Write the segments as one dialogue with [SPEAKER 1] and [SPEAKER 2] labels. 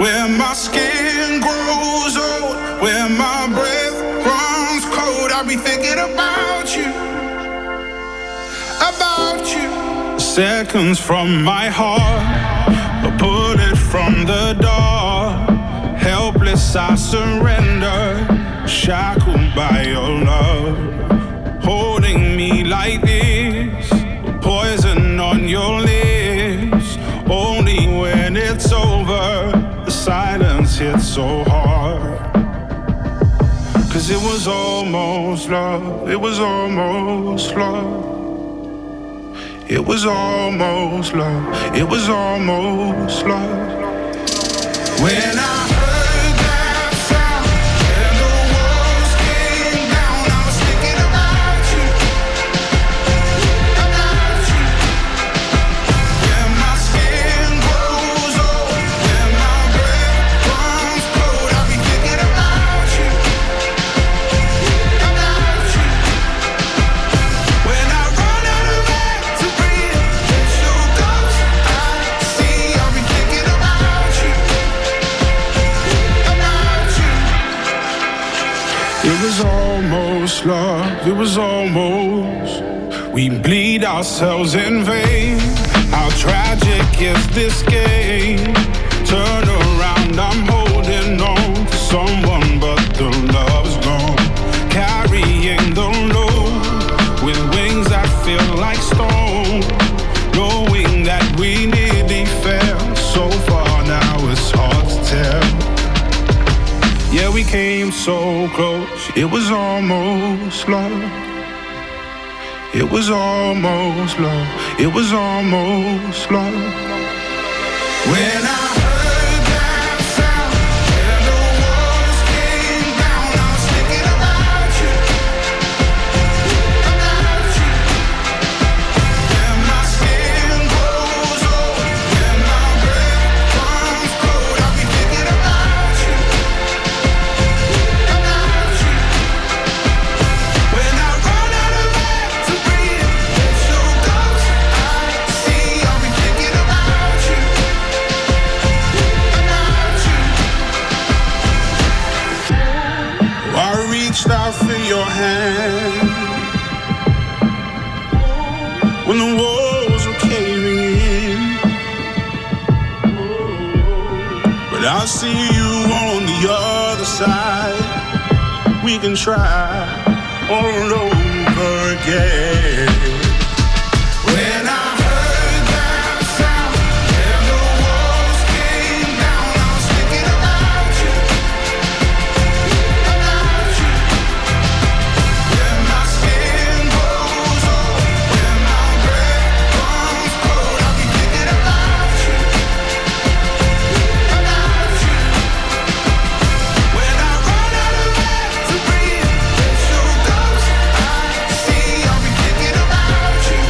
[SPEAKER 1] where my skin grows old, where my breath runs cold. I'll be thinking about you, about you. Seconds from my heart, a bullet from the dark. Helpless I surrender, shackled by your love. Holding me like this, poison on your lips. Only when it's over, the silence hits so hard. 'Cause it was almost love, it was almost love. It was almost love, it was almost love. When I heard that sound and the walls came down, I was thinking about you, about you. When my skin grows old, when my breath runs cold, I'll be thinking about you, about you. When I run out of air to breathe, it's your ghost I see, I'll be thinking about you, about you. It was almost love, it was almost. We bleed ourselves in vain. How tragic is this game? Turn around, I'm holding on to someone, but the love's gone. Carrying the load with wings that feel like stone. Knowing that we nearly fell so far, now it's hard to tell. Yeah, we came so close, it was almost love. It was almost love, it was almost love. When I heard that sound and the walls came down, I was thinking about you, about you. When my skin grows old, when my breath runs cold, I'll be thinking about you, about you. When I run out of air to breathe, it's your ghost I see, I'll be thinking about you, about you. I reached out for your hand when the walls were caving in, but I see you on the other side. We can try all over again. When I heard that sound and the walls came down, I was thinking about you, about you. When my skin grows old, when my breath runs cold, I'll be thinking about you, about you. When I run out of air to breathe, it's your ghost I see, I'll be thinking about you,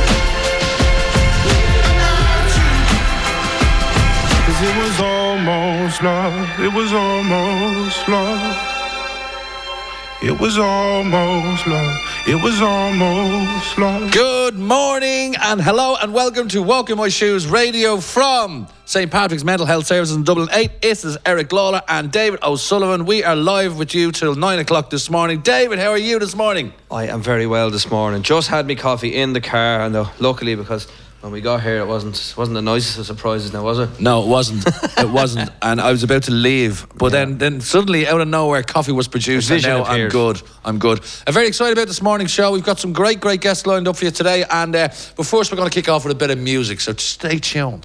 [SPEAKER 1] about you. 'Cause it was almost love, it was almost love. It was almost love, it was almost love.
[SPEAKER 2] Good morning and hello and welcome to Walk in My Shoes Radio from St. Patrick's Mental Health Services in Dublin 8. This is Eric Lawler and David O'Sullivan. We are live with you till 9 o'clock this morning. David, how are you this morning?
[SPEAKER 3] I am very well this morning. Just had me coffee in the car, and luckily, because when we got here, it wasn't the nicest of surprises now, was it?
[SPEAKER 2] No, it wasn't. It wasn't. And I was about to leave. But then suddenly, out of nowhere, coffee was produced. And now
[SPEAKER 3] appeared.
[SPEAKER 2] I'm good. I'm very excited about this morning's show. We've got some great guests lined up for you today. And but first, we're going to kick off with a bit of music. So stay tuned.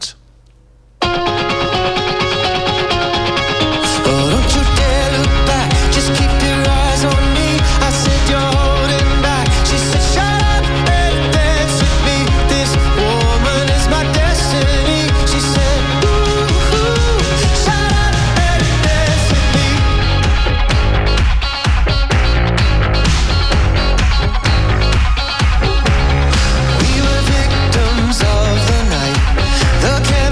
[SPEAKER 4] Don't you dare look back, just keep your eyes on me. I said you're holding back. She said shut up and dance with me. This woman is my destiny. She said ooh, shut up and dance with me. We were victims of the night. The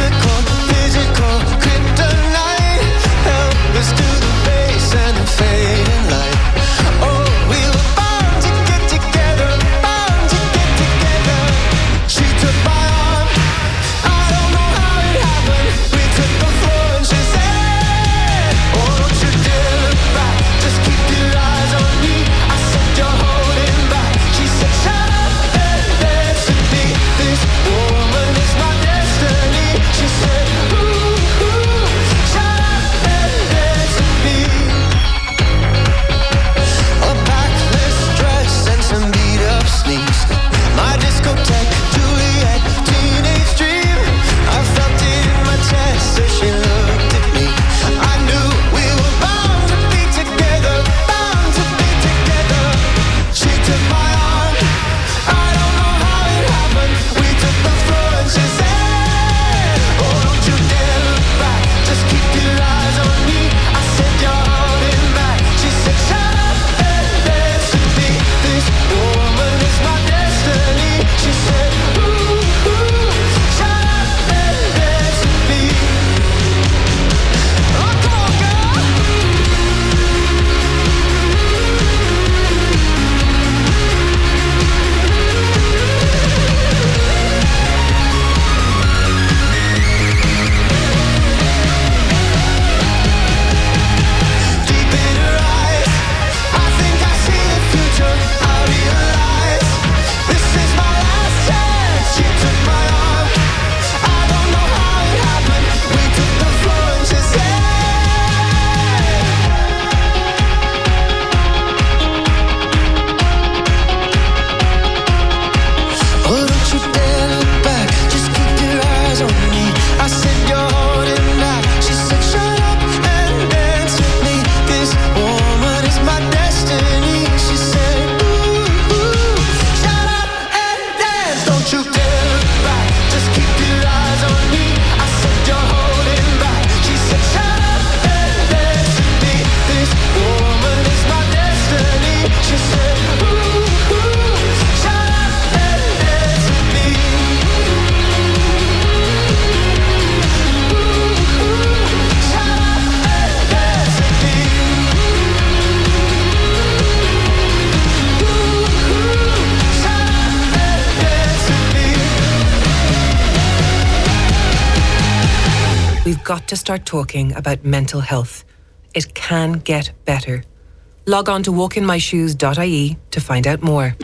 [SPEAKER 5] got to start talking about mental health. It can get better. Log on to walkinmyshoes.ie to find out more.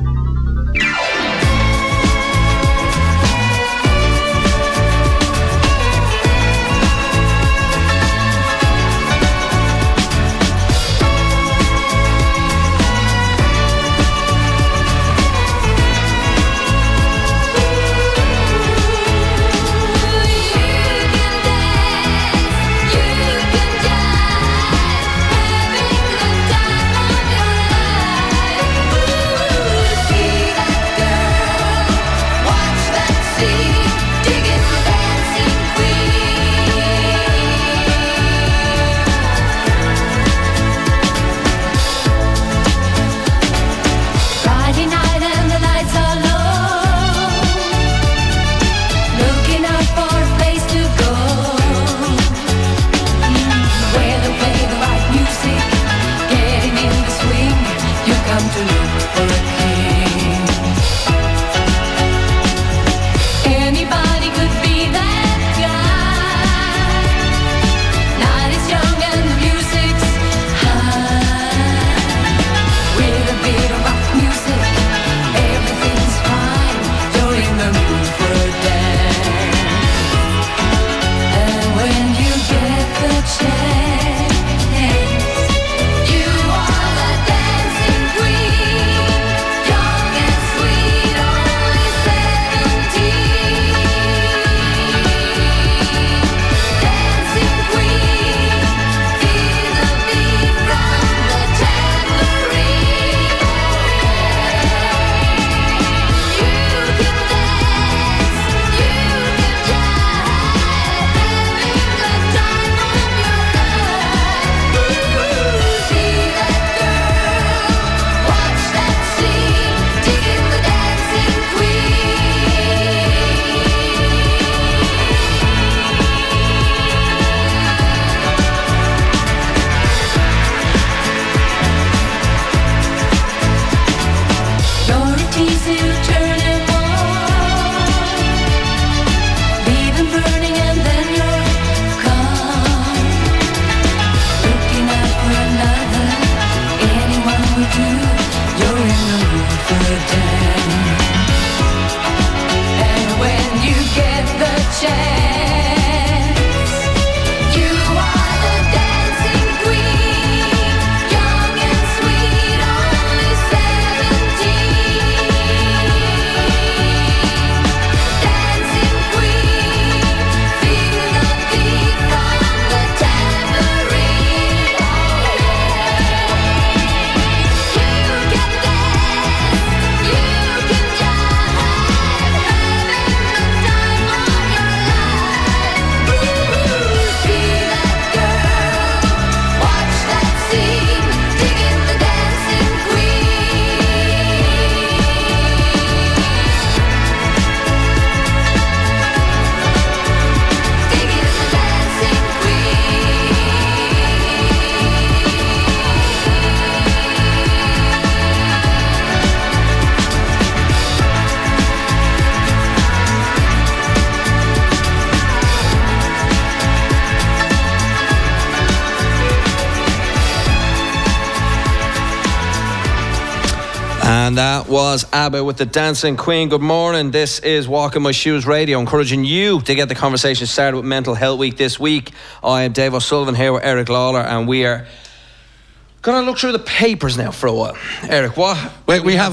[SPEAKER 3] And that was ABBA with the Dancing Queen. Good morning. This is Walk in My Shoes Radio, encouraging you to get the conversation started with Mental Health Week this week. I am Dave O'Sullivan here with Eric Lawler, and we are going to look through the papers now for a while. Eric, what?
[SPEAKER 2] We have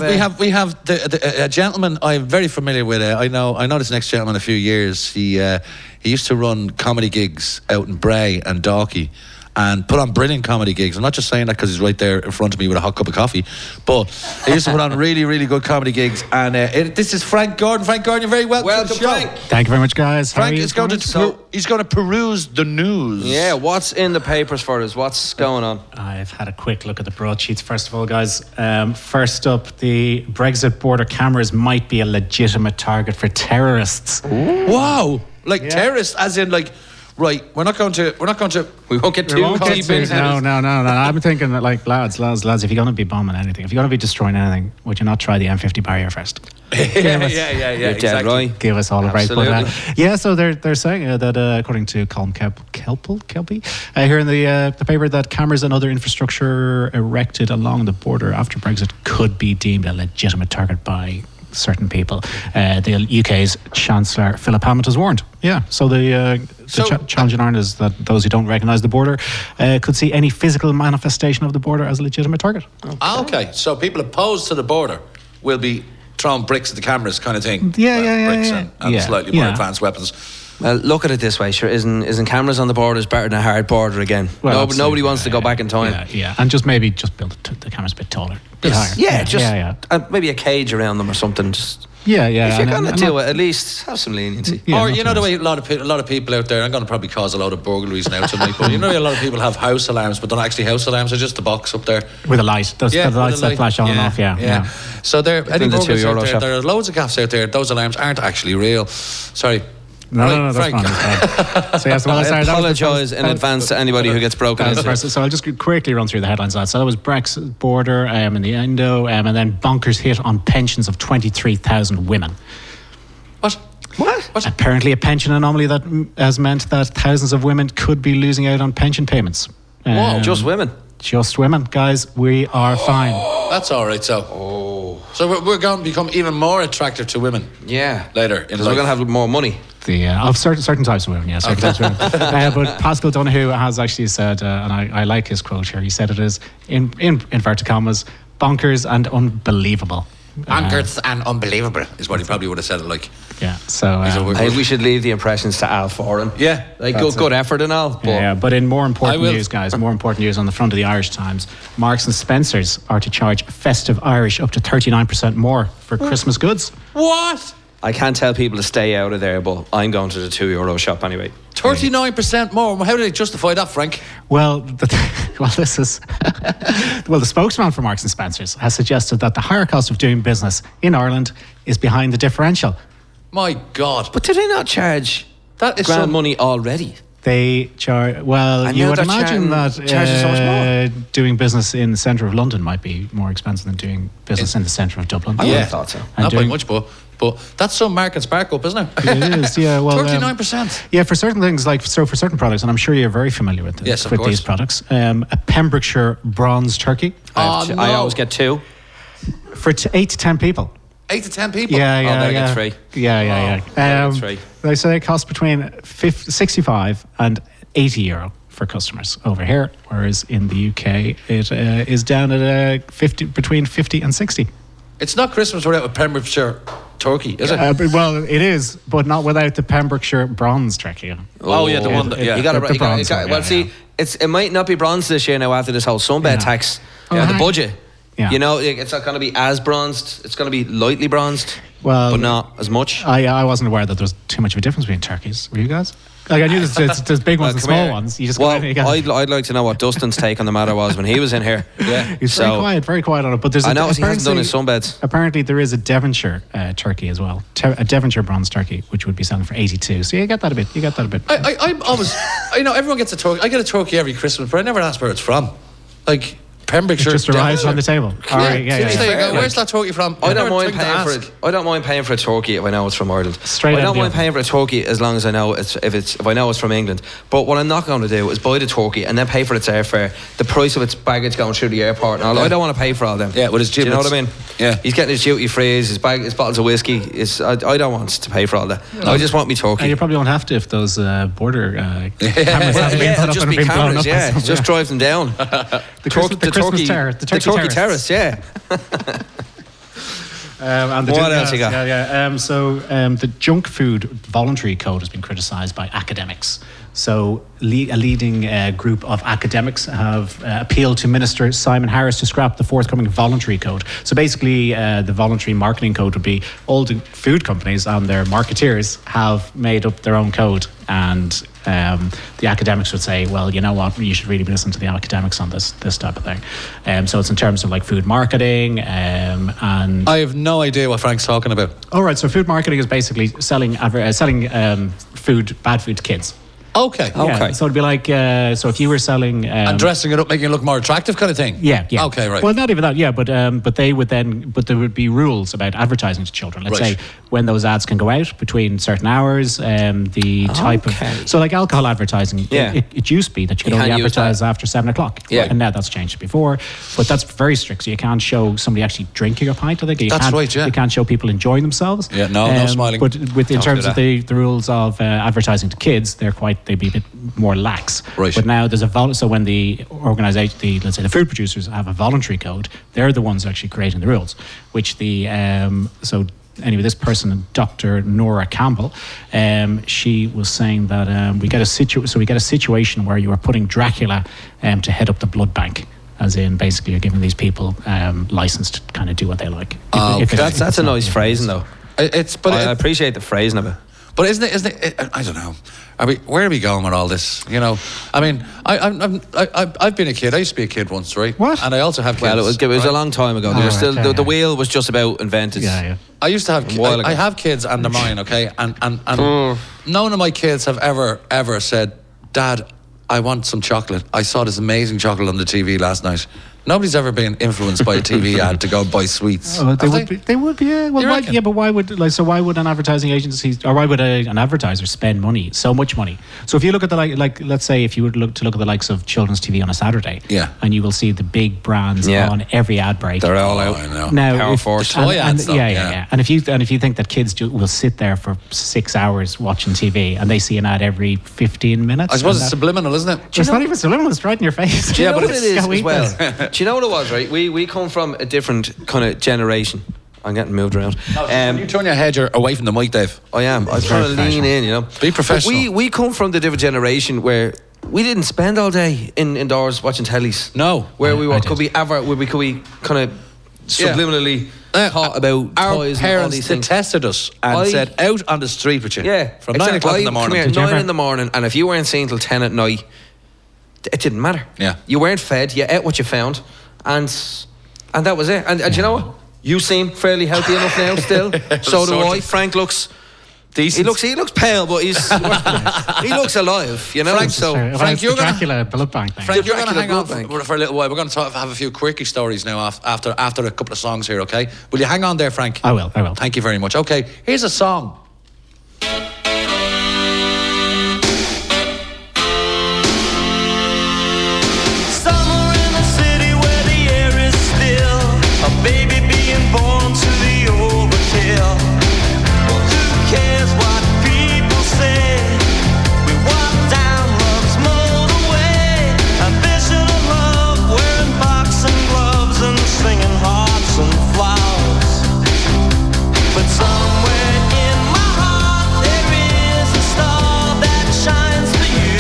[SPEAKER 2] a gentleman I'm very familiar with. I know this next gentleman a few years. He used to run comedy gigs out in Bray and Dalkey, and put on brilliant comedy gigs. I'm not just saying that because he's right there in front of me with a hot cup of coffee, but he used to put on really, really good comedy gigs. And this is Frank Gordon. Frank Gordon, you're very welcome to the show.
[SPEAKER 3] Frank.
[SPEAKER 6] Thank you very much, guys.
[SPEAKER 2] Frank is going to peruse the news.
[SPEAKER 3] Yeah, what's in the papers for us? What's going on?
[SPEAKER 6] I've had a quick look at the broadsheets. First of all, guys, first up, the Brexit border cameras might be a legitimate target for terrorists.
[SPEAKER 2] Ooh. Wow. Terrorists, as in Right, we're not going to.
[SPEAKER 3] We won't get
[SPEAKER 6] We
[SPEAKER 3] too
[SPEAKER 6] won't get
[SPEAKER 3] deep
[SPEAKER 6] to-
[SPEAKER 3] into
[SPEAKER 6] no,
[SPEAKER 3] it.
[SPEAKER 6] no. I'm thinking that, like, lads, if you're going to be bombing anything, if you're going to be destroying anything, would you not try the M50 barrier first?
[SPEAKER 2] yeah,
[SPEAKER 3] You're dead
[SPEAKER 2] exactly.
[SPEAKER 3] right.
[SPEAKER 6] Give us all a break. But,
[SPEAKER 3] Absolutely.
[SPEAKER 6] so they're saying that according to Colm Kelpie, here in the paper, that cameras and other infrastructure erected along the border after Brexit could be deemed a legitimate target by certain people. The UK's Chancellor Philip Hammond has warned. Yeah, so the challenge in Ireland is that those who don't recognise the border could see any physical manifestation of the border as a legitimate target.
[SPEAKER 2] Okay, so people opposed to the border will be throwing bricks at the cameras, kind of thing.
[SPEAKER 6] Yeah,
[SPEAKER 2] Well,
[SPEAKER 6] yeah,
[SPEAKER 2] bricks
[SPEAKER 6] yeah.
[SPEAKER 2] and
[SPEAKER 6] Yeah,
[SPEAKER 2] slightly more
[SPEAKER 6] yeah.
[SPEAKER 2] advanced weapons.
[SPEAKER 3] Well, look at it this way, sure. Isn't cameras on the border is better than a hard border again?
[SPEAKER 6] Well,
[SPEAKER 3] Nobody
[SPEAKER 6] absolutely.
[SPEAKER 3] wants to go back in time.
[SPEAKER 6] Yeah, and just maybe build the cameras a bit taller, a bit higher.
[SPEAKER 3] Yeah, just
[SPEAKER 6] yeah.
[SPEAKER 3] maybe a cage around them or something. Just
[SPEAKER 6] Yeah.
[SPEAKER 3] if you're
[SPEAKER 6] and-
[SPEAKER 3] gonna
[SPEAKER 6] and
[SPEAKER 3] do
[SPEAKER 6] not-
[SPEAKER 3] it, at least have some leniency.
[SPEAKER 6] Yeah,
[SPEAKER 2] or
[SPEAKER 6] not
[SPEAKER 2] you know
[SPEAKER 6] too
[SPEAKER 2] the
[SPEAKER 6] much.
[SPEAKER 2] way a lot of people out there. I'm going to probably cause a lot of burglaries now tonight. But you know, a lot of people have house alarms, but they're not actually house alarms. They're just the box up there.
[SPEAKER 6] with a light, the
[SPEAKER 2] with
[SPEAKER 6] lights
[SPEAKER 2] a
[SPEAKER 6] that
[SPEAKER 2] light.
[SPEAKER 6] flash on and off. Yeah.
[SPEAKER 2] So there, any
[SPEAKER 3] in the
[SPEAKER 2] burglars
[SPEAKER 3] €2
[SPEAKER 2] out there,
[SPEAKER 3] shop.
[SPEAKER 2] there are loads of gaffes out there. Those alarms aren't actually real. Sorry.
[SPEAKER 6] No,
[SPEAKER 2] Right,
[SPEAKER 6] that's
[SPEAKER 2] Frank.
[SPEAKER 6] fine. That's fine. So yes, well,
[SPEAKER 3] I
[SPEAKER 6] sorry, that was the
[SPEAKER 3] apologise
[SPEAKER 6] first-
[SPEAKER 3] in advance to anybody who gets broken
[SPEAKER 6] that was
[SPEAKER 3] into.
[SPEAKER 6] the first- So I'll just quickly run through the headlines. So that was Brexit border and the Indo, and then bonkers hit on pensions of 23,000 women.
[SPEAKER 2] What?
[SPEAKER 6] Apparently, a pension anomaly that has meant that thousands of women could be losing out on pension payments.
[SPEAKER 3] Whoa, just women.
[SPEAKER 6] Just women, guys. We are fine.
[SPEAKER 2] That's all right. So we're going to become even more attractive to women
[SPEAKER 3] Yeah.
[SPEAKER 2] later in
[SPEAKER 3] Because
[SPEAKER 2] life.
[SPEAKER 3] we're going to have more money.
[SPEAKER 6] Of certain types of women, yes. Certain types of women. But Pascal Donahue has actually said, and I like his quote here. He said it is in inverted commas, bonkers and unbelievable.
[SPEAKER 2] Bonkers and unbelievable is what he probably would have said it like.
[SPEAKER 6] Yeah. So
[SPEAKER 2] He's a weird-
[SPEAKER 3] I think we should leave the impressions to Al Foran.
[SPEAKER 2] Yeah.
[SPEAKER 3] Like
[SPEAKER 6] That's
[SPEAKER 3] good effort and all. But
[SPEAKER 6] yeah, but in more important
[SPEAKER 2] I will-
[SPEAKER 6] news, guys, more important news on the front of the Irish Times, Marks and Spencers are to charge festive Irish up to 39% more for Christmas goods.
[SPEAKER 2] What?
[SPEAKER 3] I can't tell people to stay out of there, but I'm going to the €2 shop anyway.
[SPEAKER 2] 39% more. How do they justify that, Frank?
[SPEAKER 6] Well, this is well. The spokesman for Marks and Spencers has suggested that the higher cost of doing business in Ireland is behind the differential.
[SPEAKER 2] My God.
[SPEAKER 3] But do they not charge
[SPEAKER 2] That is
[SPEAKER 3] grand
[SPEAKER 2] some
[SPEAKER 3] money already?
[SPEAKER 6] They charge. Well,
[SPEAKER 3] And
[SPEAKER 6] you
[SPEAKER 3] now
[SPEAKER 6] would
[SPEAKER 3] they're
[SPEAKER 6] imagine that
[SPEAKER 3] charging so much more.
[SPEAKER 6] doing business in the centre of London might be more expensive than doing business in the centre of Dublin.
[SPEAKER 3] I would have thought so.
[SPEAKER 6] And
[SPEAKER 2] not by
[SPEAKER 6] doing-
[SPEAKER 2] much, but that's some mark and spark up, isn't it?
[SPEAKER 6] It is, yeah. Well,
[SPEAKER 2] 39%.
[SPEAKER 6] yeah, for certain things, for certain products, and I'm sure you're very familiar with
[SPEAKER 2] Yes, of
[SPEAKER 6] with
[SPEAKER 2] course.
[SPEAKER 6] these products. A Pembrokeshire bronze turkey
[SPEAKER 3] I
[SPEAKER 2] no.
[SPEAKER 3] always get two.
[SPEAKER 6] for 8 to 10 people.
[SPEAKER 2] 8 to 10 people.
[SPEAKER 6] Yeah, yeah,
[SPEAKER 3] better
[SPEAKER 6] yeah.
[SPEAKER 3] get three.
[SPEAKER 6] Yeah.
[SPEAKER 3] better get three.
[SPEAKER 6] They say it costs between 65 and €80 for customers over here, whereas in the UK it is down at between 50 and 60.
[SPEAKER 2] It's not Christmas without a Pembrokeshire turkey, is it?
[SPEAKER 6] Well, it is, but not without the Pembrokeshire bronze turkey.
[SPEAKER 2] Oh, yeah, the one that, yeah.
[SPEAKER 3] You got
[SPEAKER 6] The
[SPEAKER 3] to
[SPEAKER 6] bronze one,
[SPEAKER 3] well,
[SPEAKER 6] yeah,
[SPEAKER 3] see,
[SPEAKER 6] yeah.
[SPEAKER 3] it might not be bronze this year now after this whole sunbed
[SPEAKER 6] Yeah.
[SPEAKER 3] tax.
[SPEAKER 6] Oh,
[SPEAKER 3] The
[SPEAKER 6] right.
[SPEAKER 3] budget.
[SPEAKER 6] Yeah.
[SPEAKER 3] You know, it's not going to be as bronzed. It's going to be lightly bronzed,
[SPEAKER 6] Well,
[SPEAKER 3] but not as much.
[SPEAKER 6] I wasn't aware that there was too much of a difference between turkeys. Were you guys? Like I knew there's big ones and
[SPEAKER 3] Come
[SPEAKER 6] small
[SPEAKER 3] here.
[SPEAKER 6] ones. You just
[SPEAKER 3] well,
[SPEAKER 6] go in and you get-
[SPEAKER 3] I'd like to know what Dustin's take on the matter was when he was in here.
[SPEAKER 2] Yeah.
[SPEAKER 6] He's
[SPEAKER 3] So-
[SPEAKER 6] very quiet on it. But there's
[SPEAKER 3] I know he hasn't
[SPEAKER 6] apparently-
[SPEAKER 3] done his sunbeds.
[SPEAKER 6] Apparently, there is a Devonshire turkey as well, a Devonshire bronze turkey, which would be selling for 82. So you get that a bit.
[SPEAKER 2] I'm always, everyone gets a turkey. I get a turkey every Christmas, but I never ask where it's from. Like, Pembrokeshire.
[SPEAKER 6] It just arrives on the table. All right, yeah.
[SPEAKER 2] There you go.
[SPEAKER 3] yeah.
[SPEAKER 2] Where's that turkey from?
[SPEAKER 3] I don't
[SPEAKER 2] never
[SPEAKER 3] mind
[SPEAKER 2] think to
[SPEAKER 3] paying for
[SPEAKER 2] ask.
[SPEAKER 3] it. I don't mind paying for a turkey if I know it's from Ireland.
[SPEAKER 6] Straight
[SPEAKER 3] I
[SPEAKER 6] out
[SPEAKER 3] don't
[SPEAKER 6] of the
[SPEAKER 3] mind
[SPEAKER 6] oven.
[SPEAKER 3] paying for a turkey as long as I know if I know it's from England. But what I'm not going to do is buy the turkey and then pay for its airfare, the price of its baggage going through the airport, and all. I don't want to pay for all them.
[SPEAKER 2] Yeah, with his
[SPEAKER 3] Do you know what I
[SPEAKER 2] giblets.
[SPEAKER 3] mean?
[SPEAKER 2] Yeah.
[SPEAKER 3] He's getting his duty free, his bottles of whiskey. I don't want to pay for all that. I just want me
[SPEAKER 6] And
[SPEAKER 3] turkey.
[SPEAKER 6] you probably won't have to if those border cameras haven't been
[SPEAKER 3] Yeah,
[SPEAKER 6] put
[SPEAKER 3] it'll
[SPEAKER 6] up
[SPEAKER 3] just
[SPEAKER 6] and
[SPEAKER 3] be
[SPEAKER 6] been blown
[SPEAKER 3] cameras.
[SPEAKER 6] up.
[SPEAKER 3] Yeah,
[SPEAKER 6] and stuff,
[SPEAKER 3] just drive them down.
[SPEAKER 6] The Christmas terrace, the turkey
[SPEAKER 3] terrace. Yeah.
[SPEAKER 6] And
[SPEAKER 3] What else you got?
[SPEAKER 6] The junk food voluntary code has been criticised by academics. So a leading group of academics have appealed to Minister Simon Harris to scrap the forthcoming voluntary code. So basically, the voluntary marketing code would be all the food companies and their marketeers have made up their own code, and the academics would say, well, you know what, you should really be listening to the academics on this type of thing. So it's in terms of like food marketing and
[SPEAKER 2] I have no idea what Frank's talking about.
[SPEAKER 6] all right, so food marketing is basically selling bad food to kids.
[SPEAKER 2] Okay.
[SPEAKER 6] Yeah,
[SPEAKER 3] Okay.
[SPEAKER 6] so it'd be like, so if you were selling...
[SPEAKER 2] And dressing it up, making it look more attractive kind of thing?
[SPEAKER 6] Yeah.
[SPEAKER 2] Okay, right.
[SPEAKER 6] Well, not even that, yeah, but there would be rules about advertising to children. Let's
[SPEAKER 2] Right.
[SPEAKER 6] say when those ads can go out between certain hours, the type of... So like alcohol advertising,
[SPEAKER 3] Yeah.
[SPEAKER 6] it used to be that you could
[SPEAKER 3] You
[SPEAKER 6] only
[SPEAKER 3] can't use
[SPEAKER 6] advertise
[SPEAKER 3] that.
[SPEAKER 6] after 7 o'clock.
[SPEAKER 3] Yeah.
[SPEAKER 6] And now that's changed before. But that's very strict, so you can't show somebody actually drinking a pint, I think. You
[SPEAKER 2] That's
[SPEAKER 6] can't,
[SPEAKER 2] right, yeah.
[SPEAKER 6] You can't show people enjoying themselves.
[SPEAKER 2] Yeah, no smiling.
[SPEAKER 6] But in terms
[SPEAKER 3] do
[SPEAKER 6] of the rules of advertising to kids, they'd be a bit more lax.
[SPEAKER 2] Right.
[SPEAKER 6] But now there's so when the organisation, let's say the food producers have a voluntary code, they're the ones actually creating the rules. Which anyway, this person, Dr. Nora Campbell, she was saying that we get a situation where you are putting Dracula to head up the blood bank. As in, basically, you're giving these people license to kind of do what they like.
[SPEAKER 3] That's a nice phrasing, though. I appreciate the phrasing of it.
[SPEAKER 2] But isn't it? I don't know. Where are we going with all this? You know, I mean, I've been a kid. I used to be a kid once, right?
[SPEAKER 6] What?
[SPEAKER 2] And I also have kids.
[SPEAKER 3] Well, it was a long time ago.
[SPEAKER 6] right,
[SPEAKER 3] Still,
[SPEAKER 6] okay,
[SPEAKER 3] the wheel was just about invented.
[SPEAKER 6] Yeah.
[SPEAKER 2] I used to have.
[SPEAKER 3] while ago.
[SPEAKER 2] I have kids, and they're mine. Okay, and none of my kids have ever said, "Dad, I want some chocolate. I saw this amazing chocolate on the TV last night." Nobody's ever been influenced by a TV ad to go buy sweets.
[SPEAKER 6] Oh,
[SPEAKER 2] Have
[SPEAKER 6] they would be. Yeah. Well,
[SPEAKER 2] You
[SPEAKER 6] why,
[SPEAKER 2] reckon?
[SPEAKER 6] yeah, but why would an advertising agency or why would an advertiser spend money, so much money? So if you look at like let's say if you would look at the likes of children's TV on a Saturday,
[SPEAKER 2] Yeah.
[SPEAKER 6] and you will see the big brands
[SPEAKER 3] Yeah.
[SPEAKER 6] on every ad break.
[SPEAKER 3] They're all out.
[SPEAKER 2] I know.
[SPEAKER 6] Now,
[SPEAKER 3] Power
[SPEAKER 6] if-
[SPEAKER 3] Force.
[SPEAKER 2] The toy ads, though,
[SPEAKER 6] yeah.
[SPEAKER 2] yeah.
[SPEAKER 6] And if you think that kids will sit there for 6 hours watching TV and they see an ad every 15 minutes,
[SPEAKER 2] I suppose
[SPEAKER 6] and
[SPEAKER 2] it's
[SPEAKER 6] that-
[SPEAKER 2] subliminal, isn't it?
[SPEAKER 6] it's not even subliminal. It's right in your face.
[SPEAKER 3] Do you know what it is
[SPEAKER 6] Go
[SPEAKER 3] as
[SPEAKER 6] eat
[SPEAKER 3] well?
[SPEAKER 6] this.
[SPEAKER 3] Do you know what it was, right? We come from a different kind of generation. I'm getting moved around.
[SPEAKER 2] When you turn your head away from the mic, Dave.
[SPEAKER 3] I am. I was
[SPEAKER 6] very
[SPEAKER 3] trying to lean in, you know.
[SPEAKER 2] Be professional.
[SPEAKER 3] But we come from the different generation where we didn't spend all day indoors watching tellies.
[SPEAKER 2] No.
[SPEAKER 3] Where we were,
[SPEAKER 6] I
[SPEAKER 3] could
[SPEAKER 6] did.
[SPEAKER 3] we kind of subliminally thought about
[SPEAKER 2] our
[SPEAKER 3] toys and all
[SPEAKER 2] parents
[SPEAKER 3] these things.
[SPEAKER 2] detested us and said, "Out on the street with you."
[SPEAKER 3] Yeah,
[SPEAKER 2] from 9 o'clock in the morning.
[SPEAKER 3] Come
[SPEAKER 6] Did you
[SPEAKER 3] here, 9
[SPEAKER 6] ever-
[SPEAKER 3] in the morning, and if you weren't seen till 10 at night, it didn't matter.
[SPEAKER 2] Yeah.
[SPEAKER 3] You weren't fed, you ate what you found, and that was it. And you know what? You seem fairly healthy enough now still. So do
[SPEAKER 2] Sort
[SPEAKER 3] I.
[SPEAKER 2] of.
[SPEAKER 3] Frank looks...
[SPEAKER 2] Decent.
[SPEAKER 3] He looks pale, but he looks alive, you know.
[SPEAKER 2] Frank-
[SPEAKER 3] so
[SPEAKER 6] Well,
[SPEAKER 2] Frank,
[SPEAKER 6] it's
[SPEAKER 2] you're
[SPEAKER 6] the
[SPEAKER 2] gonna-
[SPEAKER 6] Dracula blood bank thing.
[SPEAKER 2] Frank, you're going to
[SPEAKER 3] Dracula
[SPEAKER 2] hang on
[SPEAKER 3] blood bank.
[SPEAKER 2] for a little while. We're going to have a few quirky stories now after a couple of songs here, okay? Will you hang on there, Frank?
[SPEAKER 6] I will.
[SPEAKER 2] Thank you very much. Okay, here's a song.
[SPEAKER 4] Somewhere in the city where the air is still, a baby being born to the overkill. Well, who cares what people say? We walk down love's motorway, ambition and love, wearing boxing gloves and singing hearts and flowers. But somewhere in my heart there is a star that shines for you.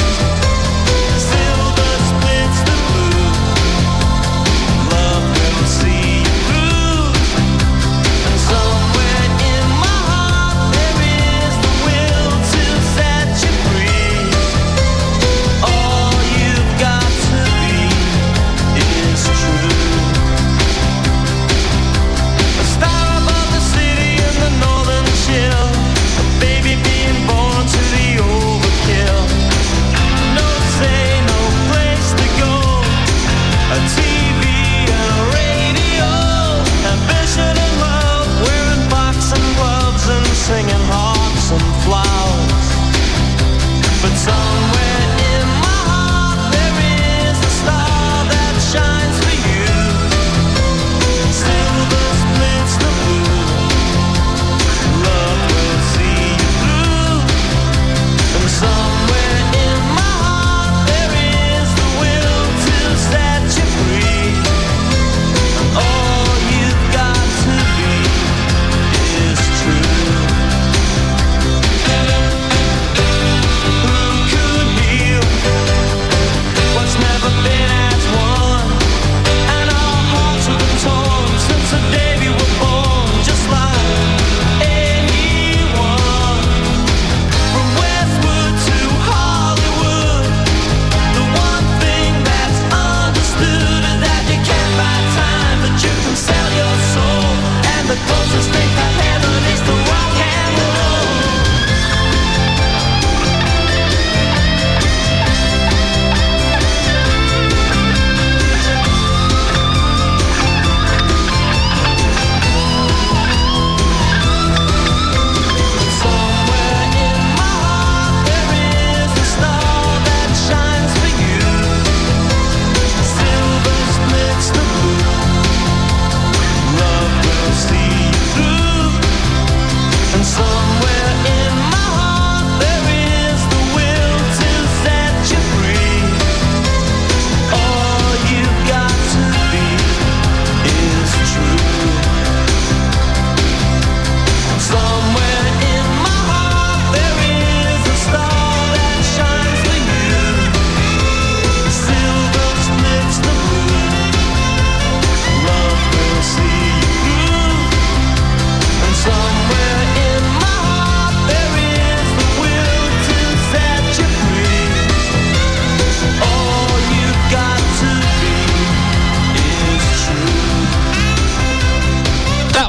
[SPEAKER 4] Silver splits the blue. Love will see you through. And somewhere in my heart there is the will to set you free. All you've got to be is true. A star above the city in the northern chill, a baby being born to the overkill. No say, no place to go, a TV and a radio, ambition and love, wearing boxing gloves and singing hearts and flowers. But somewhere in my heart there is a star that shines for you. Silver splits the blue. Love will see you through. And somewhere in my heart there is the will to set you free. All you've got to be is true. Who could heal what's never been as one? And our hearts have been torn since the day we were born, just like anyone. From Westwood to Hollywood, the one thing that's understood is that you can't buy time, but you can sell your soul. And the closest thing to heaven is to rock and roll.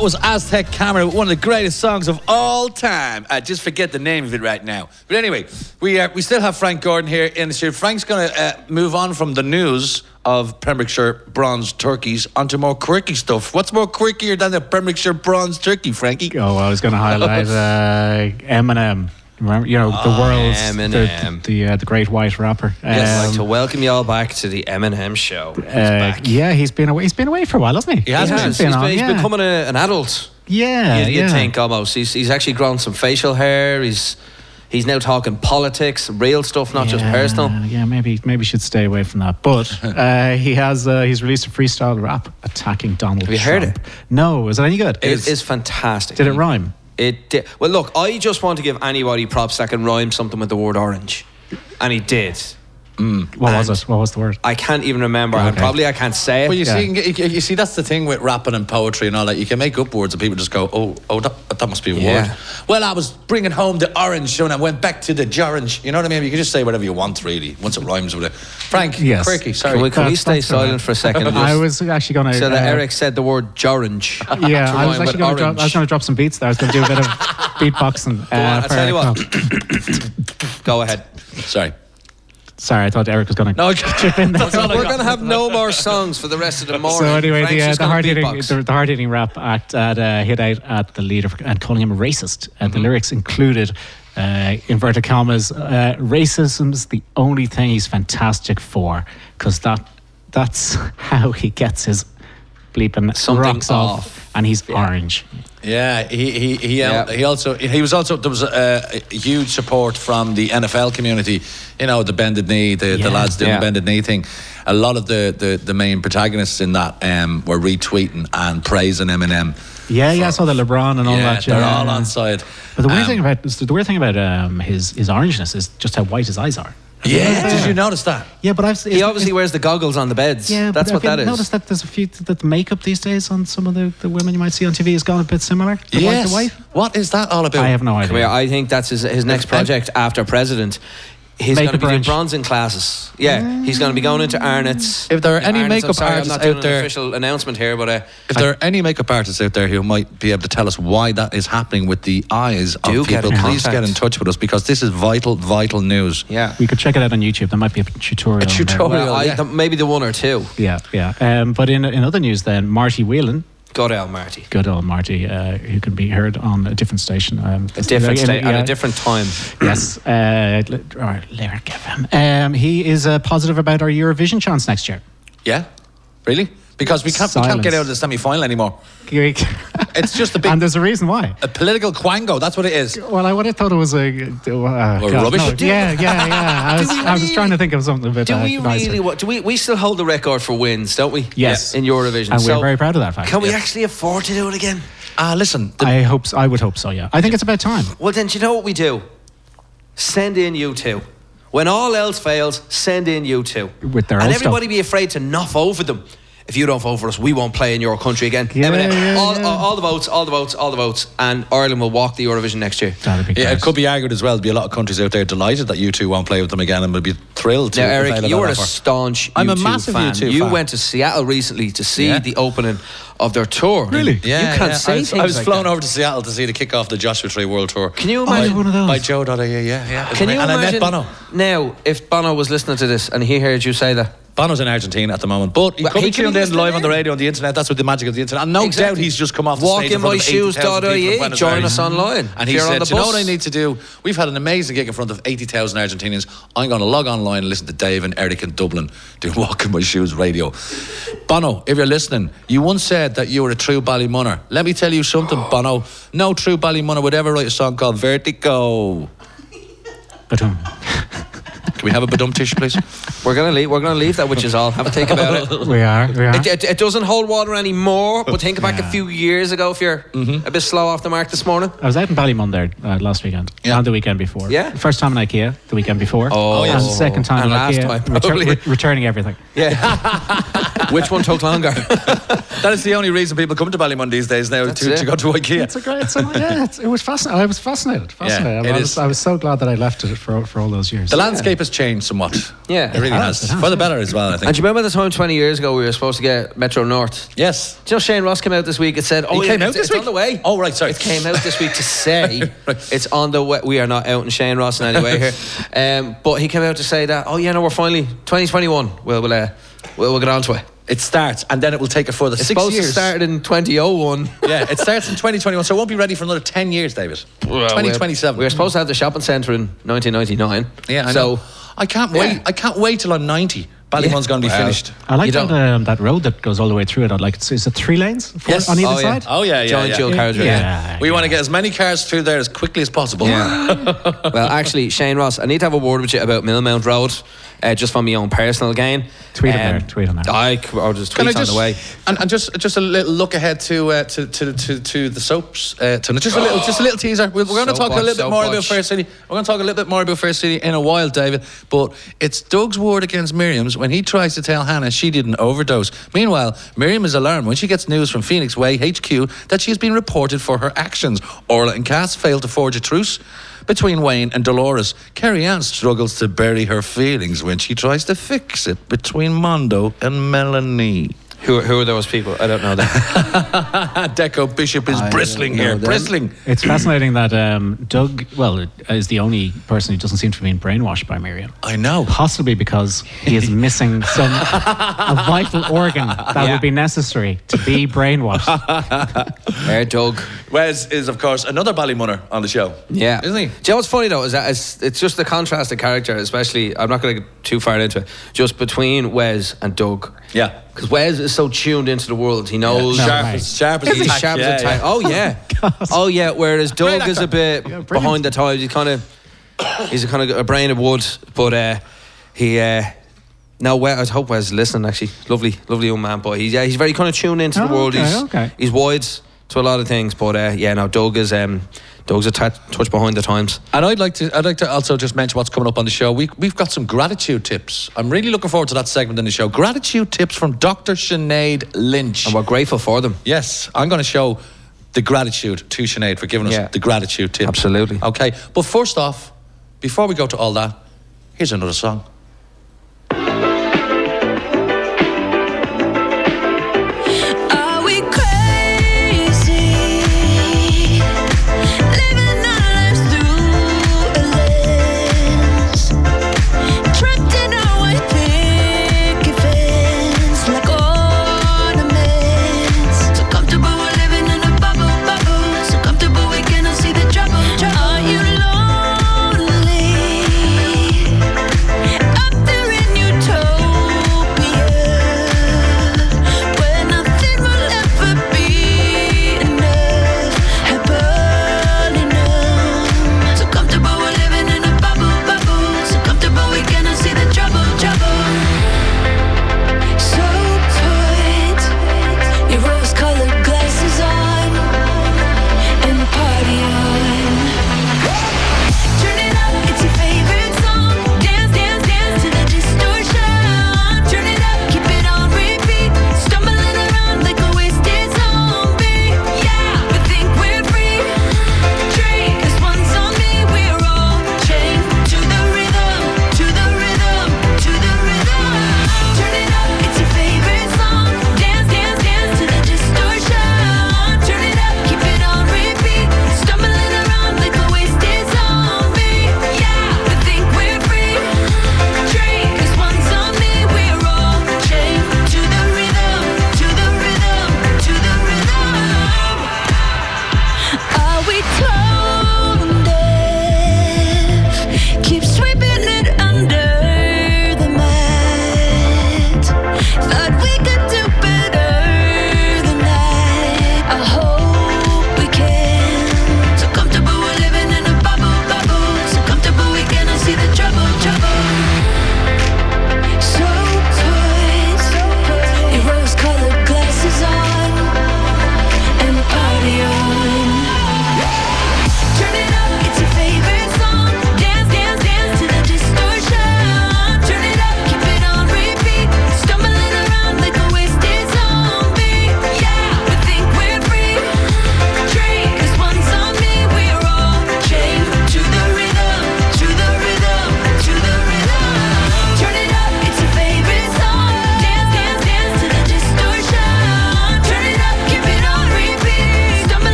[SPEAKER 2] That was Aztec Camera, one of the greatest songs of all time. I just forget the name of it right now. But anyway, we still have Frank Gordon here in the studio. Frank's going to move on from the news of Pembrokeshire bronze turkeys onto more quirky stuff. What's more quirkier than the Pembrokeshire bronze turkey, Frankie?
[SPEAKER 6] Oh, I was going to highlight Eminem. Remember, the world's
[SPEAKER 3] Eminem.
[SPEAKER 6] the great white rapper.
[SPEAKER 3] I'd like to welcome you all back to the Eminem show. He's back.
[SPEAKER 6] Yeah, he's been away. He's been away for a while, hasn't he?
[SPEAKER 3] He has. He's becoming an adult.
[SPEAKER 6] Yeah,
[SPEAKER 3] You'd think almost. He's actually grown some facial hair. He's now talking politics, real stuff, not just personal.
[SPEAKER 6] Yeah, maybe should stay away from that. But he's released a freestyle rap attacking Donald Trump.
[SPEAKER 3] Have you heard it?
[SPEAKER 6] No, is it any good?
[SPEAKER 3] It is fantastic.
[SPEAKER 6] Did it rhyme?
[SPEAKER 3] It did. Well, look, I just want to give anybody props that can rhyme something with the word orange, and he did.
[SPEAKER 6] What was it? What was the word?
[SPEAKER 3] I can't even remember, and probably I can't say it.
[SPEAKER 2] Well, you see, that's the thing with rapping and poetry and all that. You can make up words and people just go, oh, that must be a word. Well, I was bringing home the orange and I went back to the orange. You know what I mean? You can just say whatever you want, really, once it rhymes with it. Frank, quirky, sorry.
[SPEAKER 3] Can we stay silent for a second?
[SPEAKER 6] I was actually going to...
[SPEAKER 3] So that Eric said the word jorange.
[SPEAKER 6] Yeah, I was actually going to drop some beats there. I was going to do a bit of beatboxing.
[SPEAKER 3] I'll tell you what. Go ahead.
[SPEAKER 6] Sorry, I thought Eric was going to chip in there.
[SPEAKER 3] We're going to have no more songs for the rest of the morning.
[SPEAKER 6] So anyway, the hard-hitting rap act hit out at the leader and calling him a racist. The lyrics included, inverted commas, racism's the only thing he's fantastic for, because that's how he gets his bleeping
[SPEAKER 3] something
[SPEAKER 6] rocks off, and he's orange.
[SPEAKER 2] Yeah, he was also there was a huge support from the NFL community. You know, the bended knee, the lads doing the bended knee thing. A lot of the main protagonists in that were retweeting and praising Eminem.
[SPEAKER 6] I saw the LeBron and all that.
[SPEAKER 2] They're all on side.
[SPEAKER 6] But the weird thing about his orangeness is just how white his eyes are.
[SPEAKER 2] Yeah, did you notice that?
[SPEAKER 6] Yeah, but
[SPEAKER 3] he obviously wears the goggles on the beds. Yeah, that's what that is.
[SPEAKER 6] Noticed that there's a few that the makeup these days on some of the women you might see on TV has gone a bit similar. White to white.
[SPEAKER 2] What is that all about?
[SPEAKER 6] I have no idea.
[SPEAKER 3] Come here, I think that's his next project after president. He's going to be doing bronzing classes. Yeah, he's going to be going into Arnott's.
[SPEAKER 2] If there are any makeup artists out there,
[SPEAKER 3] I'm not doing an official announcement here, but
[SPEAKER 2] if there are any makeup artists out there who might be able to tell us why that is happening with the eyes of people, please get in touch with us, because this is vital news.
[SPEAKER 3] Yeah,
[SPEAKER 6] we could check it out on YouTube. There might be a tutorial.
[SPEAKER 3] Well, maybe the one or two.
[SPEAKER 6] Yeah. But in other news, then Marty Whelan.
[SPEAKER 3] Good old Marty.
[SPEAKER 6] Who can be heard on a different station.
[SPEAKER 3] At a different time.
[SPEAKER 6] Yes. Lyric FM. He is positive about our Eurovision chance next year.
[SPEAKER 2] Yeah? Really? Because we can't get out of the semi-final anymore. It's just a big...
[SPEAKER 6] And there's a reason why.
[SPEAKER 2] A political quango, that's what it is.
[SPEAKER 6] Well, I would have thought it was
[SPEAKER 2] rubbish?
[SPEAKER 6] No. Yeah. I was trying to think of something a bit nicer.
[SPEAKER 3] We still hold the record for wins, don't we?
[SPEAKER 6] Yes.
[SPEAKER 3] In Eurovision.
[SPEAKER 6] And we're very proud of that fact.
[SPEAKER 3] Can we actually afford to do it again?
[SPEAKER 2] Listen.
[SPEAKER 6] I would hope so, yeah. I think it's about time.
[SPEAKER 3] Well, then, do you know what we do? Send in U2. When all else fails, send in U2.
[SPEAKER 6] With their
[SPEAKER 3] and
[SPEAKER 6] own
[SPEAKER 3] everybody
[SPEAKER 6] stuff.
[SPEAKER 3] Be afraid to not vote for them. If you don't vote for us, we won't play in your country again. All the votes, and Ireland will walk the Eurovision next year.
[SPEAKER 2] It could be argued as well. There'll be a lot of countries out there delighted that U2 won't play with them again, and will be thrilled to.
[SPEAKER 3] Now, Eric, you are a staunch U2
[SPEAKER 2] I'm a massive
[SPEAKER 3] fan.
[SPEAKER 2] U2
[SPEAKER 3] You
[SPEAKER 2] fan.
[SPEAKER 3] went to Seattle recently to see the opening of their tour.
[SPEAKER 6] Really?
[SPEAKER 3] Yeah. You can't say things
[SPEAKER 2] I was
[SPEAKER 3] like
[SPEAKER 2] flown
[SPEAKER 3] that.
[SPEAKER 2] over to Seattle to see the kick off the Joshua Tree World Tour.
[SPEAKER 3] Can you imagine
[SPEAKER 6] one of those?
[SPEAKER 2] By Joe.ie, yeah.
[SPEAKER 3] Can you
[SPEAKER 2] and
[SPEAKER 3] imagine?
[SPEAKER 2] I met Bono.
[SPEAKER 3] Now, if Bono was listening to this and he heard you say that.
[SPEAKER 2] Bono's in Argentina at the moment, but he could be tuned in live on the radio on the internet. That's what the magic of the internet. And no doubt he's just come off the stage in front of 80,000 people in
[SPEAKER 3] join us online.
[SPEAKER 2] And he said, you know what I need to do? We've had an amazing gig in front of 80,000 Argentinians. I'm going to log online and listen to Dave and Eric in Dublin doing Walk in My Shoes radio. Bono, if you're listening, you once said that you were a true Ballymunner. Let me tell you something, Bono. No true Ballymunner would ever write a song called Vertigo. Can we have a badum tissue, please?
[SPEAKER 3] We're gonna leave that, which is all. Have a think about it.
[SPEAKER 6] We are.
[SPEAKER 3] It doesn't hold water anymore, but think back a few years ago if you're a bit slow off the mark this morning.
[SPEAKER 6] I was out in Ballymun there last weekend. And the weekend before.
[SPEAKER 3] Yeah.
[SPEAKER 6] First time in IKEA, the weekend before.
[SPEAKER 3] Oh,
[SPEAKER 6] and
[SPEAKER 3] yes.
[SPEAKER 6] the second time
[SPEAKER 3] And
[SPEAKER 6] in
[SPEAKER 3] last
[SPEAKER 6] IKEA,
[SPEAKER 3] time, probably.
[SPEAKER 6] returning everything.
[SPEAKER 3] Yeah. Which one took longer?
[SPEAKER 2] That is the only reason people come to Ballymun these days now to go to IKEA.
[SPEAKER 6] It's a great. It was fascinating. I was fascinated. I was so glad that I left it for all those years.
[SPEAKER 2] The landscape has changed somewhat.
[SPEAKER 3] Yeah,
[SPEAKER 2] it really has. For the better as well, I think.
[SPEAKER 3] And do you remember the time 20 years ago we were supposed to get Metro North?
[SPEAKER 2] Yes.
[SPEAKER 3] Do you know Shane Ross came out this week? It said,
[SPEAKER 2] he came out this week?
[SPEAKER 3] It's on the way.
[SPEAKER 2] Oh, right, sorry.
[SPEAKER 3] It came out this week to say it's on the way. We are not out in Shane Ross in any way here. But he came out to say that, we're finally 2021. We'll get on to it.
[SPEAKER 2] It starts, and then it will take a further 6 years.
[SPEAKER 3] It's supposed to start in 2001.
[SPEAKER 2] Yeah, it starts in 2021, so it won't be ready for another 10 years, David. 2027.
[SPEAKER 3] We were supposed to have the shopping centre in 1999.
[SPEAKER 2] Yeah, I know. I can't wait. I can't wait till I'm 90. Ballymun's going to be finished.
[SPEAKER 6] I like that road that goes all the way through it. Is it 3 lanes on either side?
[SPEAKER 2] Oh, yeah.
[SPEAKER 3] Giant dual carriage.
[SPEAKER 2] We want to get as many cars through there as quickly as possible.
[SPEAKER 3] Yeah. Well, actually, Shane Ross, I need to have a word with you about Millmount Road, just for my own personal gain.
[SPEAKER 6] Tweet on that.
[SPEAKER 3] I'll just tweet on the way.
[SPEAKER 2] And just a little look ahead to the soaps. Just a little teaser. We're going to talk a little bit more about Fair City. We're going to talk a little bit more about Fair City in a while, David. But it's Doug's word against Miriam's when he tries to tell Hannah she didn't overdose. Meanwhile, Miriam is alarmed when she gets news from Phoenix Way HQ that she has been reported for her actions. Orla and Cass failed to forge a truce between Wayne and Dolores. Kerry Ann struggles to bury her feelings when she tries to fix it between Mondo and Melanie.
[SPEAKER 3] Who are those people? I don't know them.
[SPEAKER 2] Deco Bishop is bristling here. Bristling.
[SPEAKER 6] It's fascinating that Doug, is the only person who doesn't seem to be being brainwashed by Miriam.
[SPEAKER 2] I know.
[SPEAKER 6] Possibly because he is missing a vital organ that would be necessary to be brainwashed.
[SPEAKER 3] Doug.
[SPEAKER 2] Wes is, of course, another Ballymunner on the show.
[SPEAKER 3] Yeah.
[SPEAKER 2] Isn't he?
[SPEAKER 3] Do you know what's funny, though, is that it's just the contrasted character, especially, I'm not going to get too far into it, just between Wes and Doug.
[SPEAKER 2] Yeah.
[SPEAKER 3] Because Wes is so tuned into the world. He knows.
[SPEAKER 2] Sharp as a tack.
[SPEAKER 3] Oh, yeah. Oh, yeah. Whereas Doug is a bit behind the times. He's a kind of a brain of wood. But I hope Wes is listening, actually. Lovely young man. But he's very kind of tuned into the world. He's wide to a lot of things. But Doug is... Doug's a touch behind the times. And
[SPEAKER 2] I'd like to also just mention what's coming up on the show. We've got some gratitude tips. I'm really looking forward to that segment in the show. Gratitude tips from Dr. Sinead Lynch.
[SPEAKER 3] And we're grateful for them.
[SPEAKER 2] Yes, I'm going to show the gratitude to Sinead for giving us the gratitude tips.
[SPEAKER 3] Absolutely.
[SPEAKER 2] Okay, but first off, before we go to all that, here's another song.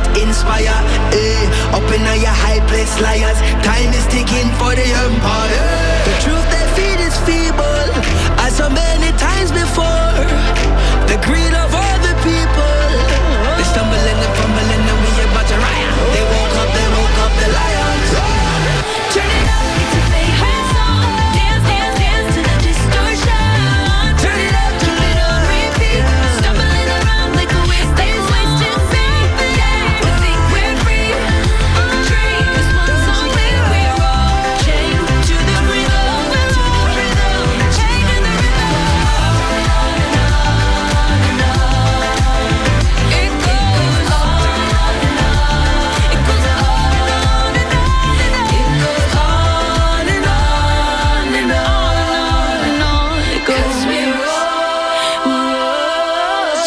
[SPEAKER 4] inspire. Up in your high place, liars. Time is ticking for the empire. The truth they feed is feeble, as so many times before. The greed of all the people. They stumbling and fumbling and we about to riot. They woke up the lions.
[SPEAKER 7] Turn it up, it's a favorite song. Dance, dance, dance to the distortion. Turn it up, repeat. Stumbling around like a wasted sea. We think we're free. Dream is one song where we're all chained to the rhythm. Chained to the rhythm. It goes on and on. It goes on and on and on. It goes on and on and on and on. It goes. We're all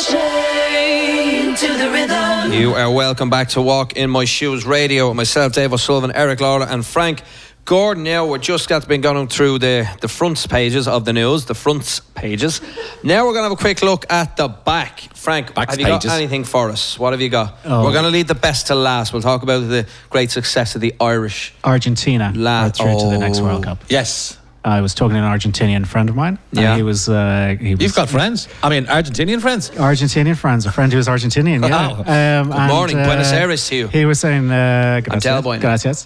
[SPEAKER 7] chained to the rhythm.
[SPEAKER 3] You are welcome back to Walk in My Shoes Radio with myself, Dave O'Sullivan, Eric Lawler and Frank Gordon. Now we're just been going through the front pages of the news, the front pages. Now we're going to have a quick look at the back. Frank, have you got anything for us? What have you got?
[SPEAKER 6] Oh.
[SPEAKER 3] We're going to leave the best to last. We'll talk about the great success of the Irish.
[SPEAKER 6] Argentina are through to the next World Cup.
[SPEAKER 2] Yes.
[SPEAKER 6] I was talking to an Argentinian friend of mine. and
[SPEAKER 3] Yeah.
[SPEAKER 6] he was.
[SPEAKER 2] You've got friends? I mean, Argentinian friends?
[SPEAKER 6] Argentinian friends, a friend who was Argentinian.
[SPEAKER 2] Wow.
[SPEAKER 6] Yeah.
[SPEAKER 3] Good morning, Buenos Aires to you.
[SPEAKER 6] He was saying,
[SPEAKER 3] tell boy now.
[SPEAKER 6] gracias.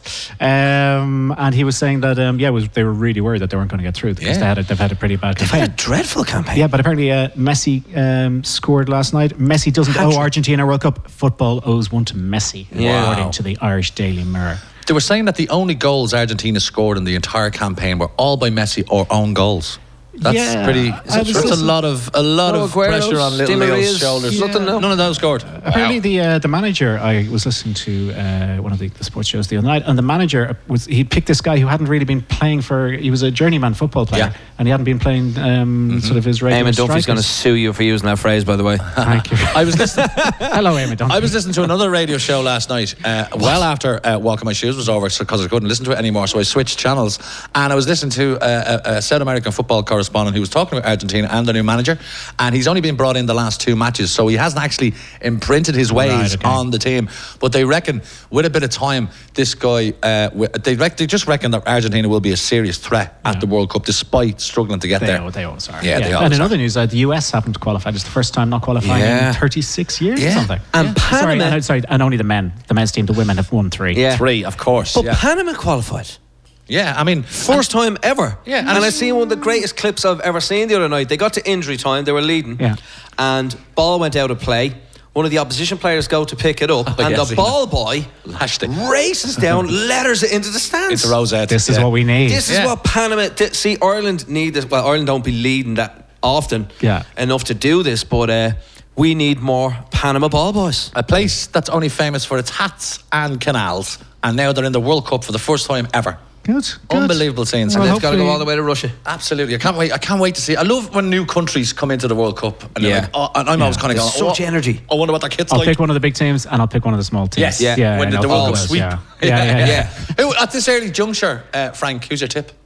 [SPEAKER 6] And he was saying that, they were really worried that they weren't going to get through because
[SPEAKER 2] Yeah.
[SPEAKER 6] they've had a pretty bad
[SPEAKER 3] They've had a
[SPEAKER 6] campaign.
[SPEAKER 3] dreadful campaign.
[SPEAKER 6] Yeah, but apparently Messi scored last night. Messi doesn't owe Argentina a World Cup. Football owes one to Messi,
[SPEAKER 3] Yeah.
[SPEAKER 6] according to the Irish Daily Mirror.
[SPEAKER 2] They were saying that the only goals Argentina scored in the entire campaign were all by Messi or own goals. That's
[SPEAKER 6] Yeah,
[SPEAKER 2] pretty.
[SPEAKER 6] I was
[SPEAKER 2] That's a
[SPEAKER 6] listening-
[SPEAKER 2] lot of
[SPEAKER 3] Aguero's,
[SPEAKER 2] pressure on little
[SPEAKER 3] Di
[SPEAKER 2] Leo's
[SPEAKER 3] Maria's,
[SPEAKER 2] shoulders.
[SPEAKER 3] nothing, no.
[SPEAKER 2] None of those scored.
[SPEAKER 6] Apparently, the manager. I was listening to one of the sports shows the other night, and the manager he picked this guy who hadn't really been playing for. He was a journeyman football player,
[SPEAKER 2] Yeah.
[SPEAKER 6] and he hadn't been playing sort of his regular.
[SPEAKER 3] Eamon Dunphy's going to
[SPEAKER 6] strikers.
[SPEAKER 3] sue you for using that phrase, by the way.
[SPEAKER 6] Thank you.
[SPEAKER 2] I was listening.
[SPEAKER 6] Hello, Eamon Dunphy.
[SPEAKER 2] I was listening to another radio show last night, well after Walk in My Shoes was over, because I couldn't listen to it anymore, so I switched channels, and I was listening to a South American football correspondent who was talking about Argentina and their new manager, and he's only been brought in the last 2 matches, so he hasn't actually imprinted his ways
[SPEAKER 6] Right, okay.
[SPEAKER 2] on the team, but they reckon with a bit of time, this guy, they just reckon that Argentina will be a serious threat at the World Cup, despite struggling to get there.
[SPEAKER 6] They always are.
[SPEAKER 2] Yeah, they always
[SPEAKER 6] And in
[SPEAKER 2] are.
[SPEAKER 6] other news, the US haven't qualified. It's the first time not qualifying
[SPEAKER 3] Yeah.
[SPEAKER 6] in 36 years
[SPEAKER 2] Yeah.
[SPEAKER 6] or something.
[SPEAKER 3] And Panama-
[SPEAKER 6] Sorry, and only the men's team, the women have won 3.
[SPEAKER 3] Yeah.
[SPEAKER 2] 3, of course.
[SPEAKER 3] But
[SPEAKER 2] Yeah.
[SPEAKER 3] Panama qualified.
[SPEAKER 2] Yeah, I mean,
[SPEAKER 3] First time ever.
[SPEAKER 2] Yeah,
[SPEAKER 3] and
[SPEAKER 2] and
[SPEAKER 3] I seen one of the greatest clips I've ever seen the other night. They got to injury time, they were leading,
[SPEAKER 6] Yeah.
[SPEAKER 3] and ball went out of play. One of the opposition players go to pick it up, and
[SPEAKER 2] yeah,
[SPEAKER 3] the
[SPEAKER 2] see.
[SPEAKER 3] ball boy
[SPEAKER 2] lashed it.
[SPEAKER 3] races down, letters it into the stands.
[SPEAKER 2] It's a rose out.
[SPEAKER 6] This is
[SPEAKER 2] Yeah.
[SPEAKER 6] what we need.
[SPEAKER 3] This is
[SPEAKER 2] Yeah.
[SPEAKER 3] what Panama. See, Ireland need this. Well, Ireland don't be leading that often enough to do this, but we need more Panama ball boys.
[SPEAKER 2] A place that's only famous for its hats and canals, and now they're in the World Cup for the first time ever.
[SPEAKER 6] Good.
[SPEAKER 2] Unbelievable scenes.
[SPEAKER 6] Well,
[SPEAKER 2] And
[SPEAKER 3] It's got to go
[SPEAKER 6] hopefully-
[SPEAKER 3] all the way to Russia.
[SPEAKER 2] Absolutely, I can't wait to see. I love when new countries come into the World Cup, and they're
[SPEAKER 3] Yeah.
[SPEAKER 2] like, oh, and I'm always kind of
[SPEAKER 3] There's
[SPEAKER 2] going,
[SPEAKER 3] such energy.
[SPEAKER 2] I wonder what their kids
[SPEAKER 6] I'll
[SPEAKER 2] like.
[SPEAKER 6] pick one of the big teams and I'll pick one of the small teams.
[SPEAKER 2] Yes,
[SPEAKER 3] Yeah.
[SPEAKER 2] when
[SPEAKER 6] I
[SPEAKER 2] the
[SPEAKER 6] know
[SPEAKER 2] World
[SPEAKER 6] all
[SPEAKER 2] Cup
[SPEAKER 6] those,
[SPEAKER 2] sweep.
[SPEAKER 6] Yeah.
[SPEAKER 2] Who, at this early juncture, Frank, who's your tip?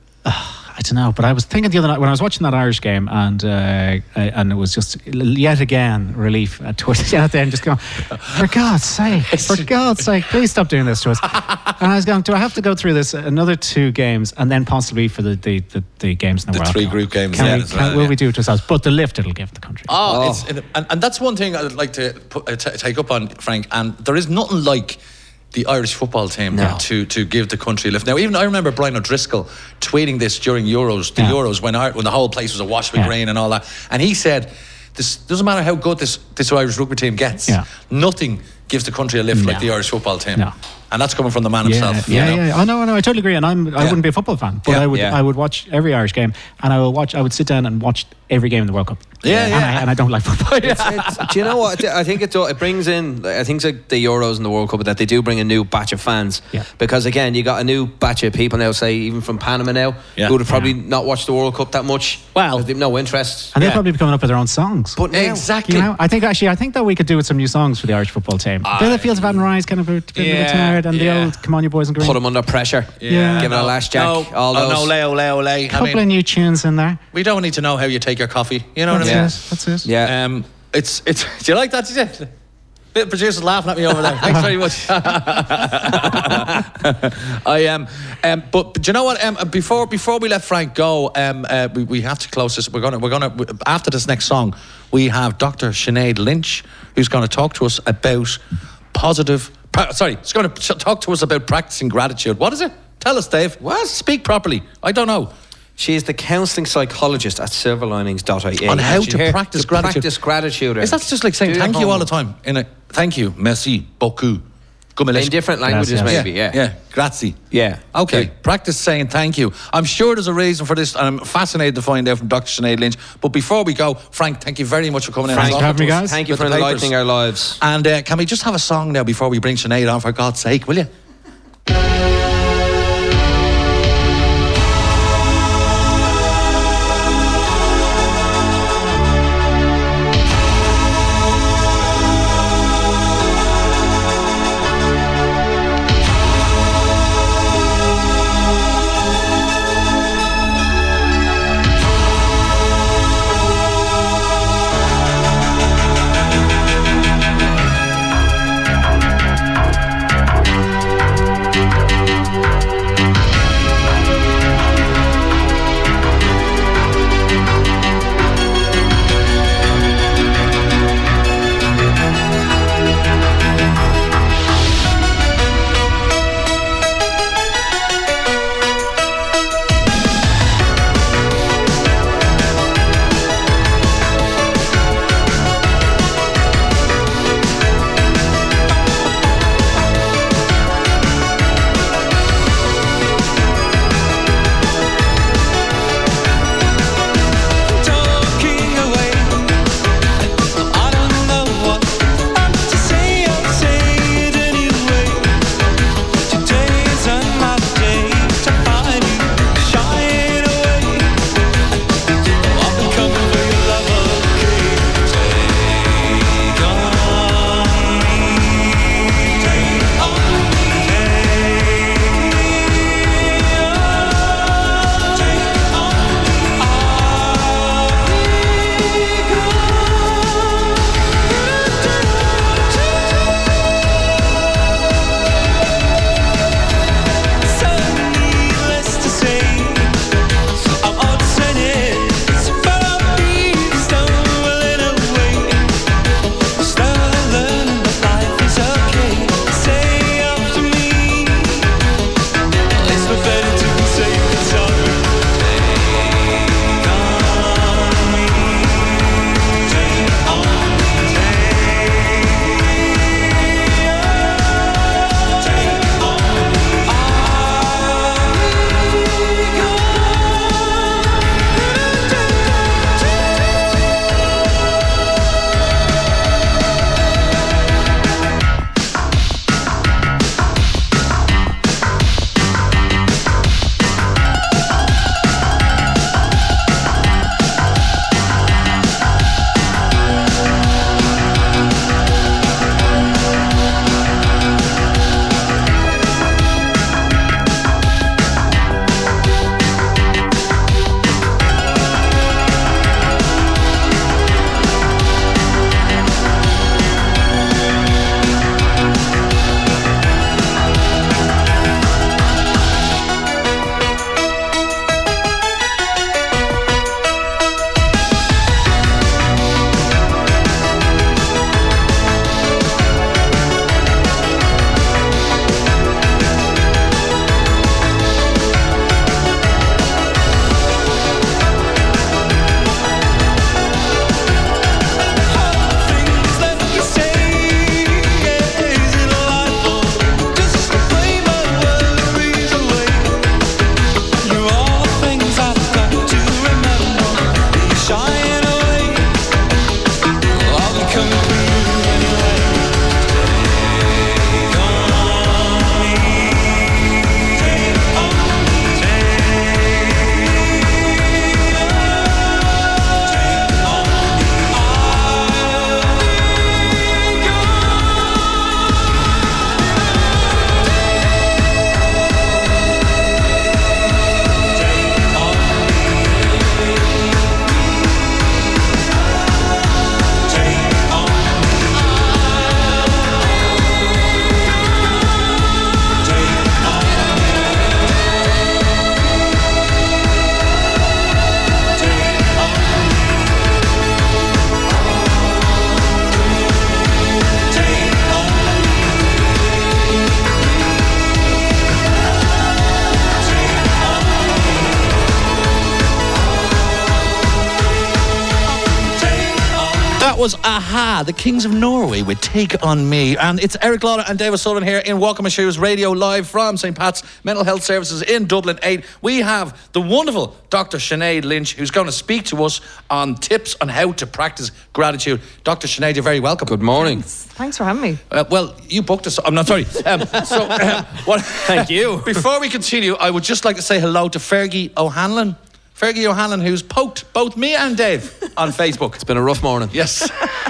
[SPEAKER 6] I don't know, but I was thinking the other night when I was watching that Irish game, and it was just yet again relief towards the end of the end, just going, for God's sake, please stop doing this to us. And I was going, do I have to go through this another 2 games and then possibly for the games in the
[SPEAKER 2] The
[SPEAKER 6] World
[SPEAKER 2] 3
[SPEAKER 6] Cup?
[SPEAKER 2] group games,
[SPEAKER 6] Can
[SPEAKER 2] yeah,
[SPEAKER 6] we,
[SPEAKER 2] as well,
[SPEAKER 6] will
[SPEAKER 2] yeah.
[SPEAKER 6] we do it to ourselves? But the lift it'll give the country.
[SPEAKER 2] And that's one thing I'd like to take up on, Frank. And there is nothing like the Irish football team to give the country a lift. Now, even I remember Brian O'Driscoll tweeting this during Euros when the whole place was awash with rain and all that, and he said, "This doesn't matter how good this Irish rugby team gets. Nothing gives the country a lift like the Irish football team."
[SPEAKER 6] No.
[SPEAKER 2] And that's coming from the man himself. you know?
[SPEAKER 6] Yeah. I know. I totally agree. And I wouldn't be a football fan, but I would watch every Irish game, and I would sit down and watch every game in the World Cup. And I don't like football.
[SPEAKER 3] Do you know what? I think it brings in. I think it's like the Euros and the World Cup that they do bring a new batch of fans.
[SPEAKER 6] Yeah.
[SPEAKER 3] Because again, you got a new batch of people now. Say even from Panama now, who would have probably not watched the World Cup that much.
[SPEAKER 2] Well,
[SPEAKER 3] they've no interest.
[SPEAKER 6] And they'll probably be coming up with their own songs.
[SPEAKER 3] But now,
[SPEAKER 2] exactly.
[SPEAKER 6] You know, I think that we could do with some new songs for the Irish football team. Billy Fields of Adam Rise, kind of a bit of a tired, and the old "Come On You Boys in Green."
[SPEAKER 3] put them under pressure.
[SPEAKER 6] Yeah.
[SPEAKER 3] Give it a lash, Jack.
[SPEAKER 2] No,
[SPEAKER 3] all those.
[SPEAKER 2] no, lay.
[SPEAKER 6] Couple of new tunes in there.
[SPEAKER 2] We don't need to know how you take your coffee. You know what I mean?
[SPEAKER 6] That's it.
[SPEAKER 3] Yeah.
[SPEAKER 2] It's. Do you like that? Did you? Bit of producers laughing at me over there. Thanks very much. I am. But do you know what? Before we let Frank go, we have to close this. We're gonna after this next song, we have Dr. Sinead Lynch, who's going to talk to us about she's going to talk to us about practicing gratitude. What is it? Tell us, Dave. What? Speak properly. I don't know.
[SPEAKER 3] She is the counselling psychologist at silverlinings.ie.
[SPEAKER 2] On how to practice gratitude.
[SPEAKER 3] Practice gratitude.
[SPEAKER 2] Is that just like saying thank you all the time? Thank you, merci, beaucoup.
[SPEAKER 3] In different languages, maybe, yeah.
[SPEAKER 2] Yeah, grazie.
[SPEAKER 3] Yeah.
[SPEAKER 2] Okay, practice saying thank you. I'm sure there's a reason for this, and I'm fascinated to find out from Dr. Sinead Lynch. But before we go, Frank, thank you very much for coming in.
[SPEAKER 6] Thanks for having me, guys.
[SPEAKER 3] Thank you for enlightening our lives.
[SPEAKER 2] And can we just have a song now before we bring Sinead on, for God's sake, will you? was Aha, the Kings of Norway with Take On Me. And it's Eric Lawler and David Sullivan here in Walk on My Shoes Radio, live from St. Pat's Mental Health Services in Dublin 8. We have the wonderful Dr. Sinead Lynch, who's going to speak to us on tips on how to practice gratitude. Dr. Sinead, you're very welcome.
[SPEAKER 3] Good morning.
[SPEAKER 8] Thanks for having me.
[SPEAKER 2] Well, you booked us. I'm not sorry. Thank
[SPEAKER 3] you.
[SPEAKER 2] Before we continue, I would just like to say hello to Fergie O'Hanlon. Fergie O'Hanlon, who's poked both me and Dave on Facebook.
[SPEAKER 3] It's been a rough morning.
[SPEAKER 2] Yes.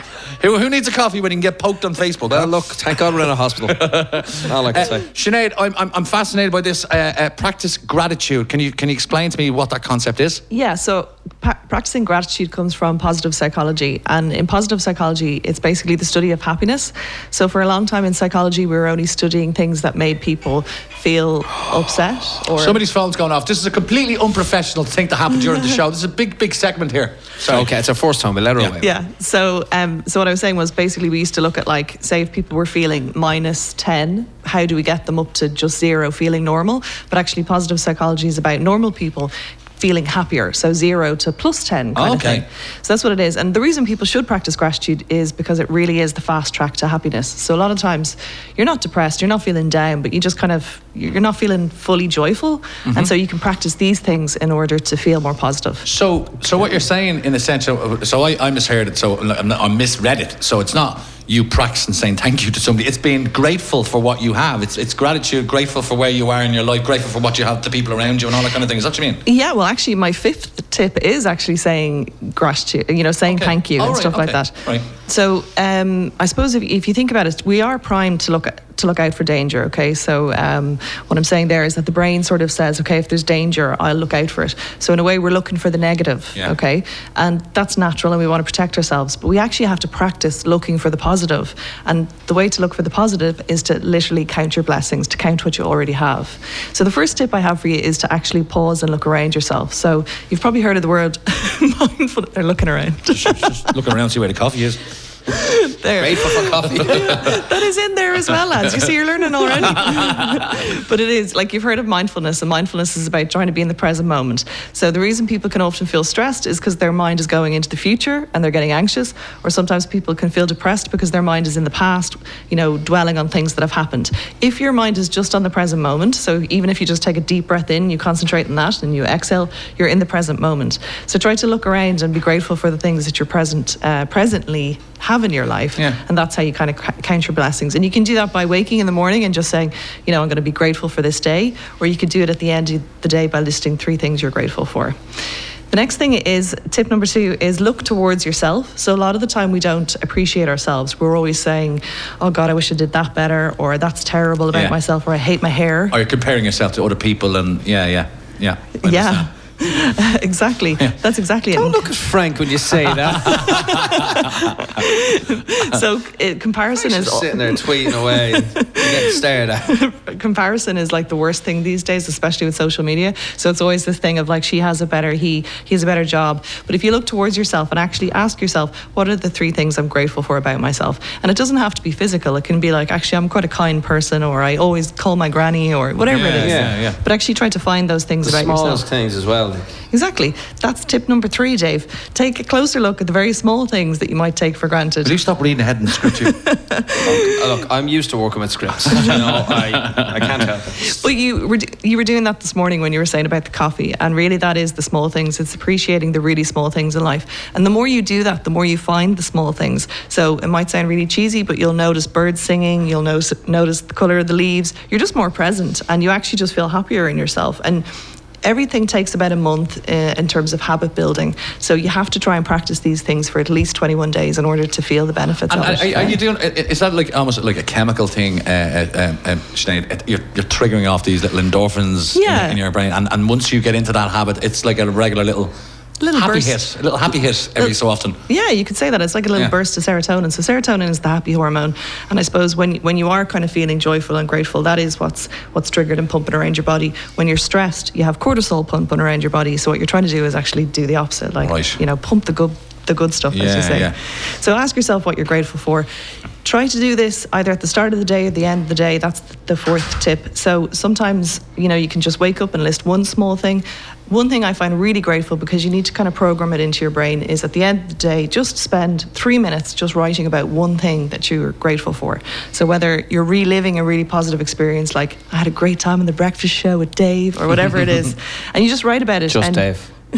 [SPEAKER 2] Who needs a coffee when you can get poked on Facebook?
[SPEAKER 3] Well, look, thank God we're in a hospital. All I can say.
[SPEAKER 2] Sinead, I'm fascinated by this. Practice gratitude. Can you explain to me what that concept is?
[SPEAKER 8] Yeah, so practicing gratitude comes from positive psychology. And in positive psychology, it's basically the study of happiness. So for a long time in psychology, we were only studying things that made people feel upset. Or
[SPEAKER 2] Somebody's phone's going off. This is a completely unprofessional thing to happen during the show. This is a big segment here. Sorry.
[SPEAKER 3] Okay, it's our first time. We'll let her away.
[SPEAKER 8] Yeah, so what I was saying was basically we used to look at, like, say if people were feeling minus 10, how do we get them up to just 0, feeling normal? But actually positive psychology is about normal people feeling happier, so 0 to plus 10 kind of thing. So that's what it is. And the reason people should practice gratitude is because it really is the fast track to happiness. So a lot of times you're not depressed, you're not feeling down, but you just kind of, you're not feeling fully joyful. Mm-hmm. And so you can practice these things in order to feel more positive.
[SPEAKER 2] So what you're saying in a sense, so I misheard it, so I misread it. So it's not you practicing saying thank you to somebody. It's being grateful for what you have. It's gratitude, grateful for where you are in your life, grateful for what you have, the people around you and all that kind of thing. Is that what you mean?
[SPEAKER 8] Yeah, well, actually, my 5th tip is actually saying gratitude, saying thank you and stuff like that.
[SPEAKER 2] Right.
[SPEAKER 8] So I suppose if you think about it, we are primed to look out for danger, okay? So what I'm saying there is that the brain sort of says, okay, if there's danger, I'll look out for it. So in a way, we're looking for the negative, okay? And that's natural and we want to protect ourselves. But we actually have to practice looking for the positive. And the way to look for the positive is to literally count your blessings, to count what you already have. So the first tip I have for you is to actually pause and look around yourself. So you've probably heard of the word mindful. They're looking around.
[SPEAKER 2] Just looking around, see where the coffee is.
[SPEAKER 8] There.
[SPEAKER 3] Grateful for coffee.
[SPEAKER 8] That is in there as well, lads. You see, you're learning already. But it is, like, you've heard of mindfulness, and mindfulness is about trying to be in the present moment. So the reason people can often feel stressed is because their mind is going into the future and they're getting anxious, or sometimes people can feel depressed because their mind is in the past, dwelling on things that have happened. If your mind is just on the present moment, so even if you just take a deep breath in, you concentrate on that, and you exhale, you're in the present moment. So try to look around and be grateful for the things that you're presently have in your life, and that's how you kind of count your blessings. And you can do that by waking in the morning and just saying, I'm going to be grateful for this day, or you could do it at the end of the day by listing 3 things you're grateful for. The next thing is, tip number 2 is look towards yourself. So a lot of the time we don't appreciate ourselves. We're always saying, oh God, I wish I did that better, or that's terrible about myself, or I hate my hair. Or
[SPEAKER 2] you're comparing yourself to other people, and yeah.
[SPEAKER 8] Exactly. That's exactly
[SPEAKER 3] Don't
[SPEAKER 8] it.
[SPEAKER 3] look at Frank when you say that.
[SPEAKER 8] So comparison is
[SPEAKER 3] just sitting there tweeting away and getting stared at.
[SPEAKER 8] Comparison is like the worst thing these days, especially with social media. So it's always this thing of like, she has a better, he has a better job. But if you look towards yourself and actually ask yourself, what are the 3 things I'm grateful for about myself? And it doesn't have to be physical. It can be like, actually, I'm quite a kind person, or I always call my granny, or whatever it is.
[SPEAKER 2] Yeah.
[SPEAKER 8] But actually try to find those things
[SPEAKER 3] The
[SPEAKER 8] about yourself.
[SPEAKER 3] smallest things as well.
[SPEAKER 8] Exactly. That's tip number 3, Dave. Take a closer look at the very small things that you might take for granted.
[SPEAKER 2] Will you stop reading ahead in the script here?
[SPEAKER 3] Look, I'm used to working with scripts. I can't help it.
[SPEAKER 8] But you were doing that this morning when you were saying about the coffee, and really that is the small things. It's appreciating the really small things in life. And the more you do that, the more you find the small things. So it might sound really cheesy, but you'll notice birds singing, you'll notice the colour of the leaves. You're just more present, and you actually just feel happier in yourself. And everything takes about a month in terms of habit building. So you have to try and practice these things for at least 21 days in order to feel the benefits of it.
[SPEAKER 2] Are you doing, is that like almost like a chemical thing, Sinead? You're triggering off these little endorphins in your brain, and once you get into that habit, it's like a regular little happy hit every so often.
[SPEAKER 8] Yeah, you could say that. It's like a little burst of serotonin. So serotonin is the happy hormone, and I suppose when you are kind of feeling joyful and grateful, that is what's triggered and pumping around your body. When you're stressed, you have cortisol pumping around your body. So what you're trying to do is actually do the opposite, like pump the good stuff, as you say.
[SPEAKER 2] Yeah.
[SPEAKER 8] So ask yourself what you're grateful for. Try to do this either at the start of the day or the end of the day. That's the 4th tip. So sometimes, you can just wake up and list one small thing. one thing I find really grateful, because you need to kind of program it into your brain, is at the end of the day, just spend 3 minutes just writing about one thing that you're grateful for. So whether you're reliving a really positive experience, like I had a great time on the breakfast show with Dave, or whatever it is, and you just write about it.
[SPEAKER 3] Just Dave.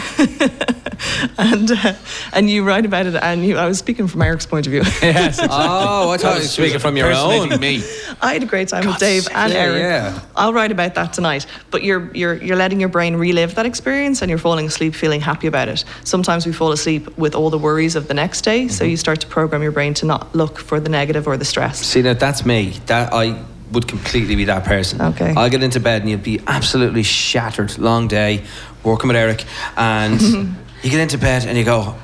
[SPEAKER 8] and you write about it, and I was speaking from Eric's point of view.
[SPEAKER 2] Yes.
[SPEAKER 3] Oh, I thought you were speaking from your own.
[SPEAKER 2] Me.
[SPEAKER 8] I had a great time with Dave and Eric.
[SPEAKER 3] yeah.
[SPEAKER 8] I'll write about that tonight. But you're letting your brain relive that experience, and you're falling asleep feeling happy about it. Sometimes we fall asleep with all the worries of the next day, so you start to program your brain to not look for the negative or the stress.
[SPEAKER 3] See, now that's me. That I would completely be that person.
[SPEAKER 8] Okay.
[SPEAKER 3] I'll get into bed and you'll be absolutely shattered, long day, working with Eric, and you get into bed and you go,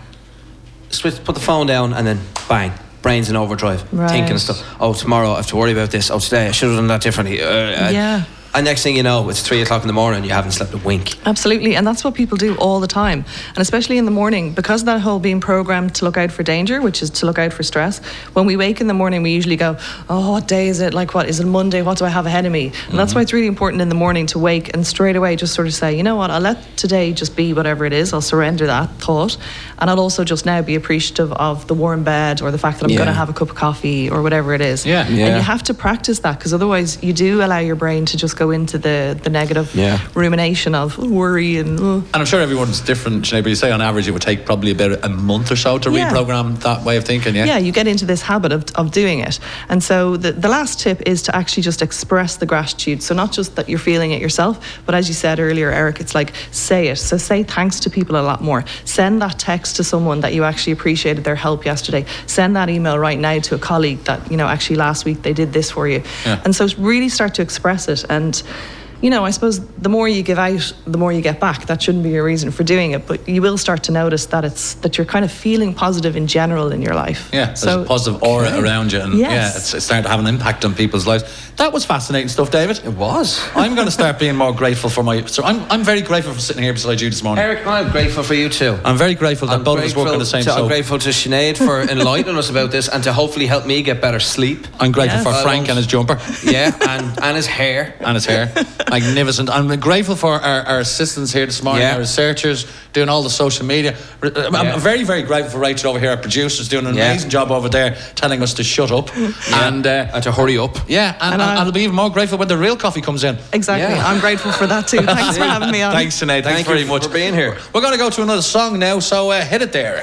[SPEAKER 3] put the phone down, and then bang, brain's in overdrive,
[SPEAKER 8] Right.
[SPEAKER 3] thinking of stuff. Oh, tomorrow I have to worry about this. Oh, today I should have done that differently.
[SPEAKER 8] Yeah.
[SPEAKER 3] And next thing you know, it's 3 o'clock in the morning and you haven't slept a wink.
[SPEAKER 8] Absolutely, and that's what people do all the time, and especially in the morning, because of that whole being programmed to look out for danger, which is to look out for stress. When we wake in the morning, we usually go, oh, what day is it? Like, what is it, Monday? What do I have ahead of me? And that's why it's really important in the morning to wake and straight away just sort of say, you know what, I'll let today just be whatever it is. I'll surrender that thought, and I'll also just now be appreciative of the warm bed, or the fact that I'm
[SPEAKER 3] Yeah.
[SPEAKER 8] going to have a cup of coffee, or whatever it is.
[SPEAKER 2] Yeah.
[SPEAKER 8] And
[SPEAKER 3] Yeah.
[SPEAKER 8] you have to practice that, because otherwise you do allow your brain to just go into the negative
[SPEAKER 3] Yeah.
[SPEAKER 8] rumination of worry and
[SPEAKER 2] And I'm sure everyone's different, Sinead, but you say on average it would take probably about a month or so to
[SPEAKER 8] Yeah.
[SPEAKER 2] reprogram that way of thinking, yeah?
[SPEAKER 8] yeah, you get into this habit of doing it. And so the last tip is to actually just express the gratitude. So not just that you're feeling it yourself, but as you said earlier, Eric, it's like, say it. So say thanks to people a lot more. Send that text to someone that you actually appreciated their help yesterday. Send that email right now to a colleague that, you know, actually last week they did this for you.
[SPEAKER 2] Yeah.
[SPEAKER 8] And so really start to express it. And you know, I suppose the more you give out, the more you get back. That shouldn't be your reason for doing it, but you will start to notice that you're kind of feeling positive in general in your life.
[SPEAKER 2] Yeah, there's a positive aura around you, and
[SPEAKER 8] Yes.
[SPEAKER 2] yeah, it's starting to have an impact on people's lives. That was fascinating stuff, David.
[SPEAKER 3] It was.
[SPEAKER 2] I'm going to start being more grateful for so I'm very grateful for sitting here beside you this morning.
[SPEAKER 3] Eric, I'm grateful for you too.
[SPEAKER 2] I'm very grateful that both of us work on the same
[SPEAKER 3] I'm
[SPEAKER 2] show.
[SPEAKER 3] grateful to Sinead for enlightening us about this and to hopefully help me get better sleep.
[SPEAKER 2] I'm grateful
[SPEAKER 8] Yes.
[SPEAKER 2] for
[SPEAKER 3] I
[SPEAKER 2] Frank
[SPEAKER 3] won't-
[SPEAKER 2] and his jumper
[SPEAKER 3] Yeah, and his hair.
[SPEAKER 2] and his hair. Magnificent. I'm grateful for our assistants here this morning,
[SPEAKER 3] Yeah.
[SPEAKER 2] our researchers doing all the social media. I'm very, very grateful for Rachel over here, our producer's doing an
[SPEAKER 3] Yeah.
[SPEAKER 2] amazing job over there telling us to shut up. And
[SPEAKER 3] to hurry up.
[SPEAKER 2] yeah, and I'll be even more grateful when the real coffee comes in.
[SPEAKER 8] Exactly.
[SPEAKER 3] Yeah.
[SPEAKER 8] I'm grateful for that too. Thanks for having me on.
[SPEAKER 2] Thanks, Sinead. Thanks
[SPEAKER 3] Thank
[SPEAKER 2] very
[SPEAKER 3] you
[SPEAKER 2] much
[SPEAKER 3] for being here.
[SPEAKER 2] We're going to go to another song now, so hit it there.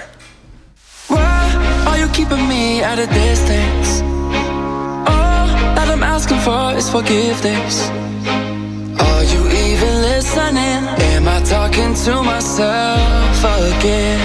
[SPEAKER 4] Why are you keeping me at a distance? All that I'm asking for is forgiveness. Are you even listening? Am I talking to myself again?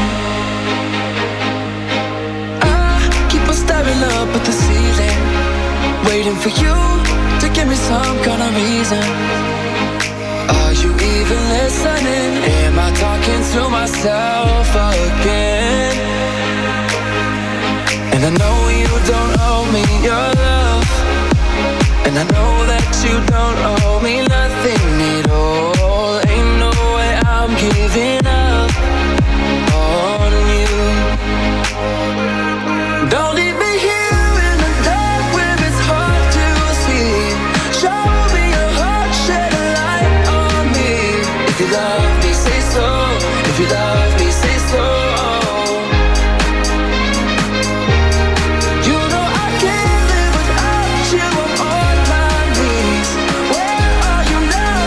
[SPEAKER 4] I keep on staring up at the ceiling, waiting for you to give me some kind of reason. Are you even listening? Am I talking to myself again? And I know you don't owe me your love, and I know that you don't owe me nothing at all. Ain't no way I'm giving up on you. Don't leave me here in the dark where it's hard to see. Show me your heart, shed a light on me. If you love me, say so. If you love me, say so. You know I can't live without you. I'm on my knees. Where are you now?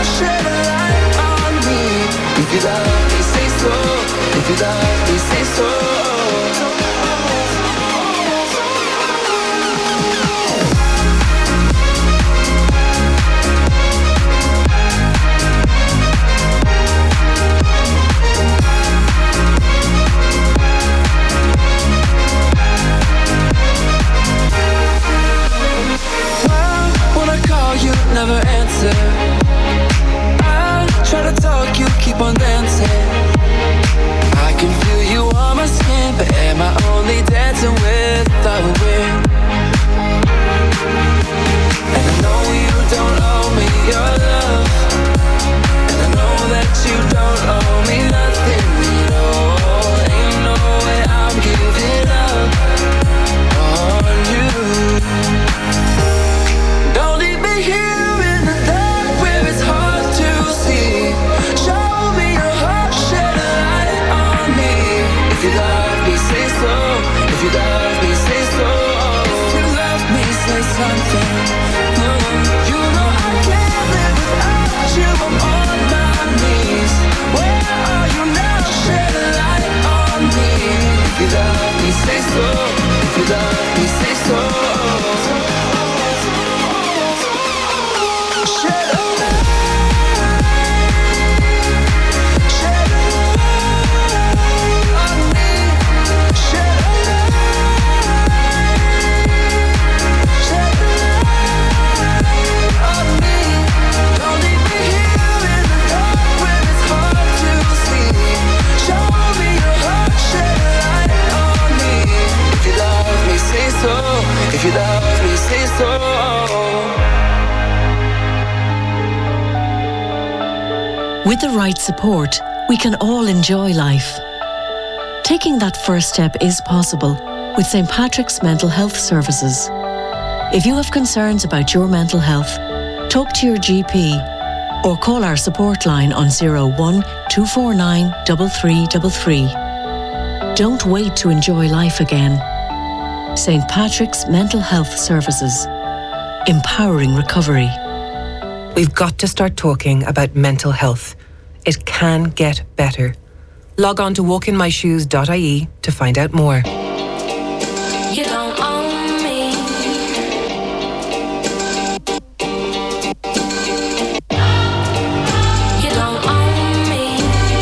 [SPEAKER 9] With the right support, we can all enjoy life. Taking that first step is possible with St. Patrick's Mental Health Services. If you have concerns about your mental health, talk to your GP or call our support line on 01 249 3333. Don't wait to enjoy life again. St. Patrick's Mental Health Services. Empowering recovery.
[SPEAKER 5] We've got to start talking about mental health. It can get better. Log on to walkinmyshoes.ie to find out more.
[SPEAKER 7] You don't own me. You don't own me.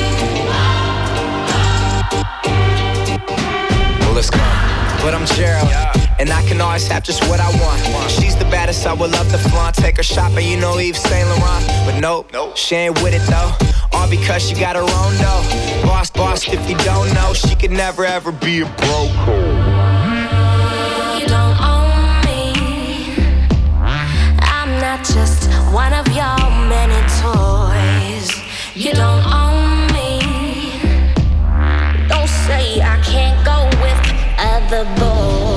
[SPEAKER 4] Well, let's go. But I'm Gerald, and I can always have just what I want. She's the baddest, I would love to flaunt. Take her shopping, you know Yves Saint Laurent. But nope, she ain't with it though. All because she got her own dough. Boss, if you don't know, she could never ever be a broke.
[SPEAKER 7] You don't own me. I'm not just one of your many toys. You don't own me. Don't say I can't go with other boys.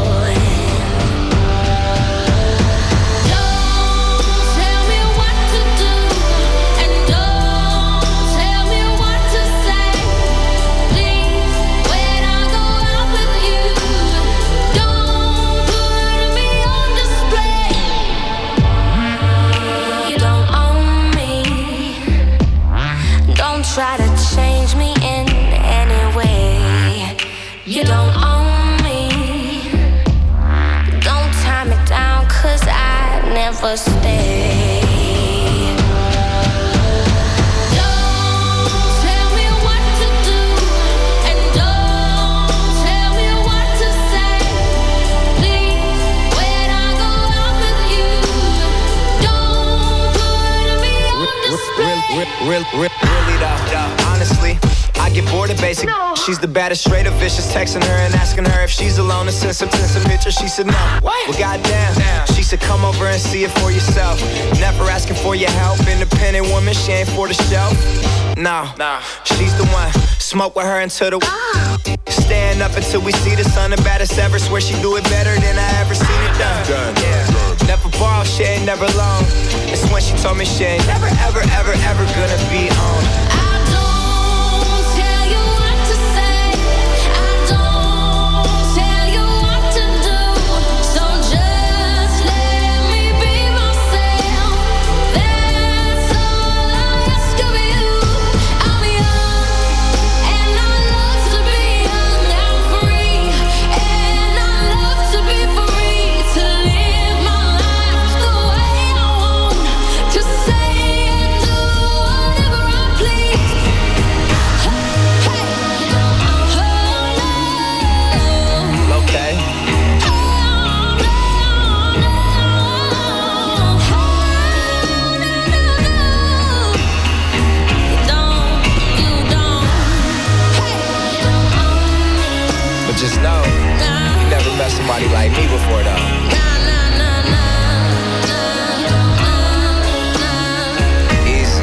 [SPEAKER 7] Don't tell me what to do, and don't tell me what to say. Please, when I go out with you, don't put me on display. You don't own me. Don't try to change me in any way. You don't own me. Don't tie me down, 'cause I never stay. Don't tell me what to do, and don't tell me what to say. Please, when I go out with you, don't put me on display.
[SPEAKER 4] Really though, honestly, I get bored of basic. She's the baddest, straight up vicious. Texting her and asking her if she's alone and send some pictures. She said no. Well, goddamn. She said come over and see it for yourself. Never asking for your help. Independent woman, she ain't for the show. No, she's the one. Smoke with her until the stand up until we see the sun. The baddest ever. Swear she do it better than I ever seen it done. Yeah. Never borrow, she ain't never alone. It's when she told me she ain't never, ever, ever, ever gonna be on.
[SPEAKER 7] I don't tell you what to say. I don't tell you what to do. So just let me be myself. That's all I ask of you. I'm young and I love to be young. I'm free and I love to be free. To live my life the way I want. To say and do whatever I please. Hey,
[SPEAKER 4] Okay. But just know, you never met somebody like me before though. Easy.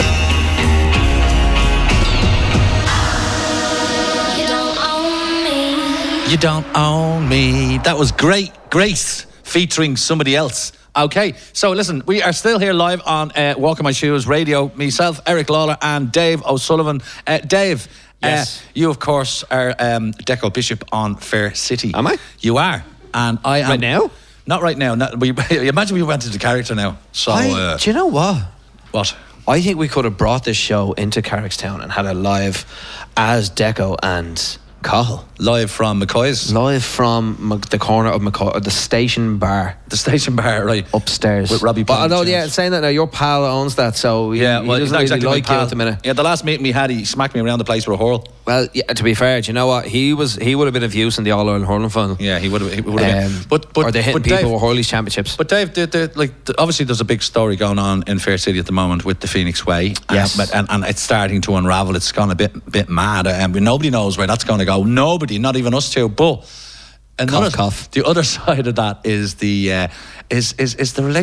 [SPEAKER 7] You don't own me.
[SPEAKER 2] You don't own me. That was great. Grace featuring somebody else. Okay, so listen, we are still here live on Walk in My Shoes Radio. Myself, Eric Lawler, and Dave O'Sullivan. Dave,
[SPEAKER 3] Yes.
[SPEAKER 2] you of course are Deco Bishop on Fair City.
[SPEAKER 3] Am I?
[SPEAKER 2] You are, and I am
[SPEAKER 3] Right now?
[SPEAKER 2] Not right now. Not, imagine we went into character now. So
[SPEAKER 3] Do you know what?
[SPEAKER 2] what?
[SPEAKER 3] I think we could have brought this show into Carrickstown and had it live as Deco and Cahill.
[SPEAKER 2] Live from McCoy's,
[SPEAKER 3] Live from the corner of McCoy, or the station bar
[SPEAKER 2] the station bar, right
[SPEAKER 3] upstairs.
[SPEAKER 2] with Robbie.
[SPEAKER 3] But I know,
[SPEAKER 2] Plant,
[SPEAKER 3] yeah,
[SPEAKER 2] yes.
[SPEAKER 3] saying that now, your pal owns that, so he,
[SPEAKER 2] Yeah,
[SPEAKER 3] he
[SPEAKER 2] well,
[SPEAKER 3] doesn't
[SPEAKER 2] he's not
[SPEAKER 3] really
[SPEAKER 2] exactly my
[SPEAKER 3] like you
[SPEAKER 2] pal.
[SPEAKER 3] at the minute.
[SPEAKER 2] Yeah, the last meeting we had, he smacked me around the place with a hurl.
[SPEAKER 3] Well, yeah, to be fair, do you know what? He would have been of use in the All Ireland hurling final.
[SPEAKER 2] Yeah, he would have been. But
[SPEAKER 3] or they're hitting
[SPEAKER 2] but
[SPEAKER 3] people
[SPEAKER 2] Dave,
[SPEAKER 3] with Hurley's championships.
[SPEAKER 2] But Dave, obviously there's a big story going on in Fair City at the moment with the Phoenix Way.
[SPEAKER 3] Yes.
[SPEAKER 2] And it's starting to unravel. It's gone a bit mad. And nobody knows where that's going to go. Nobody, not even us two. But
[SPEAKER 3] Cough, cough.
[SPEAKER 2] the other side of that is the relationship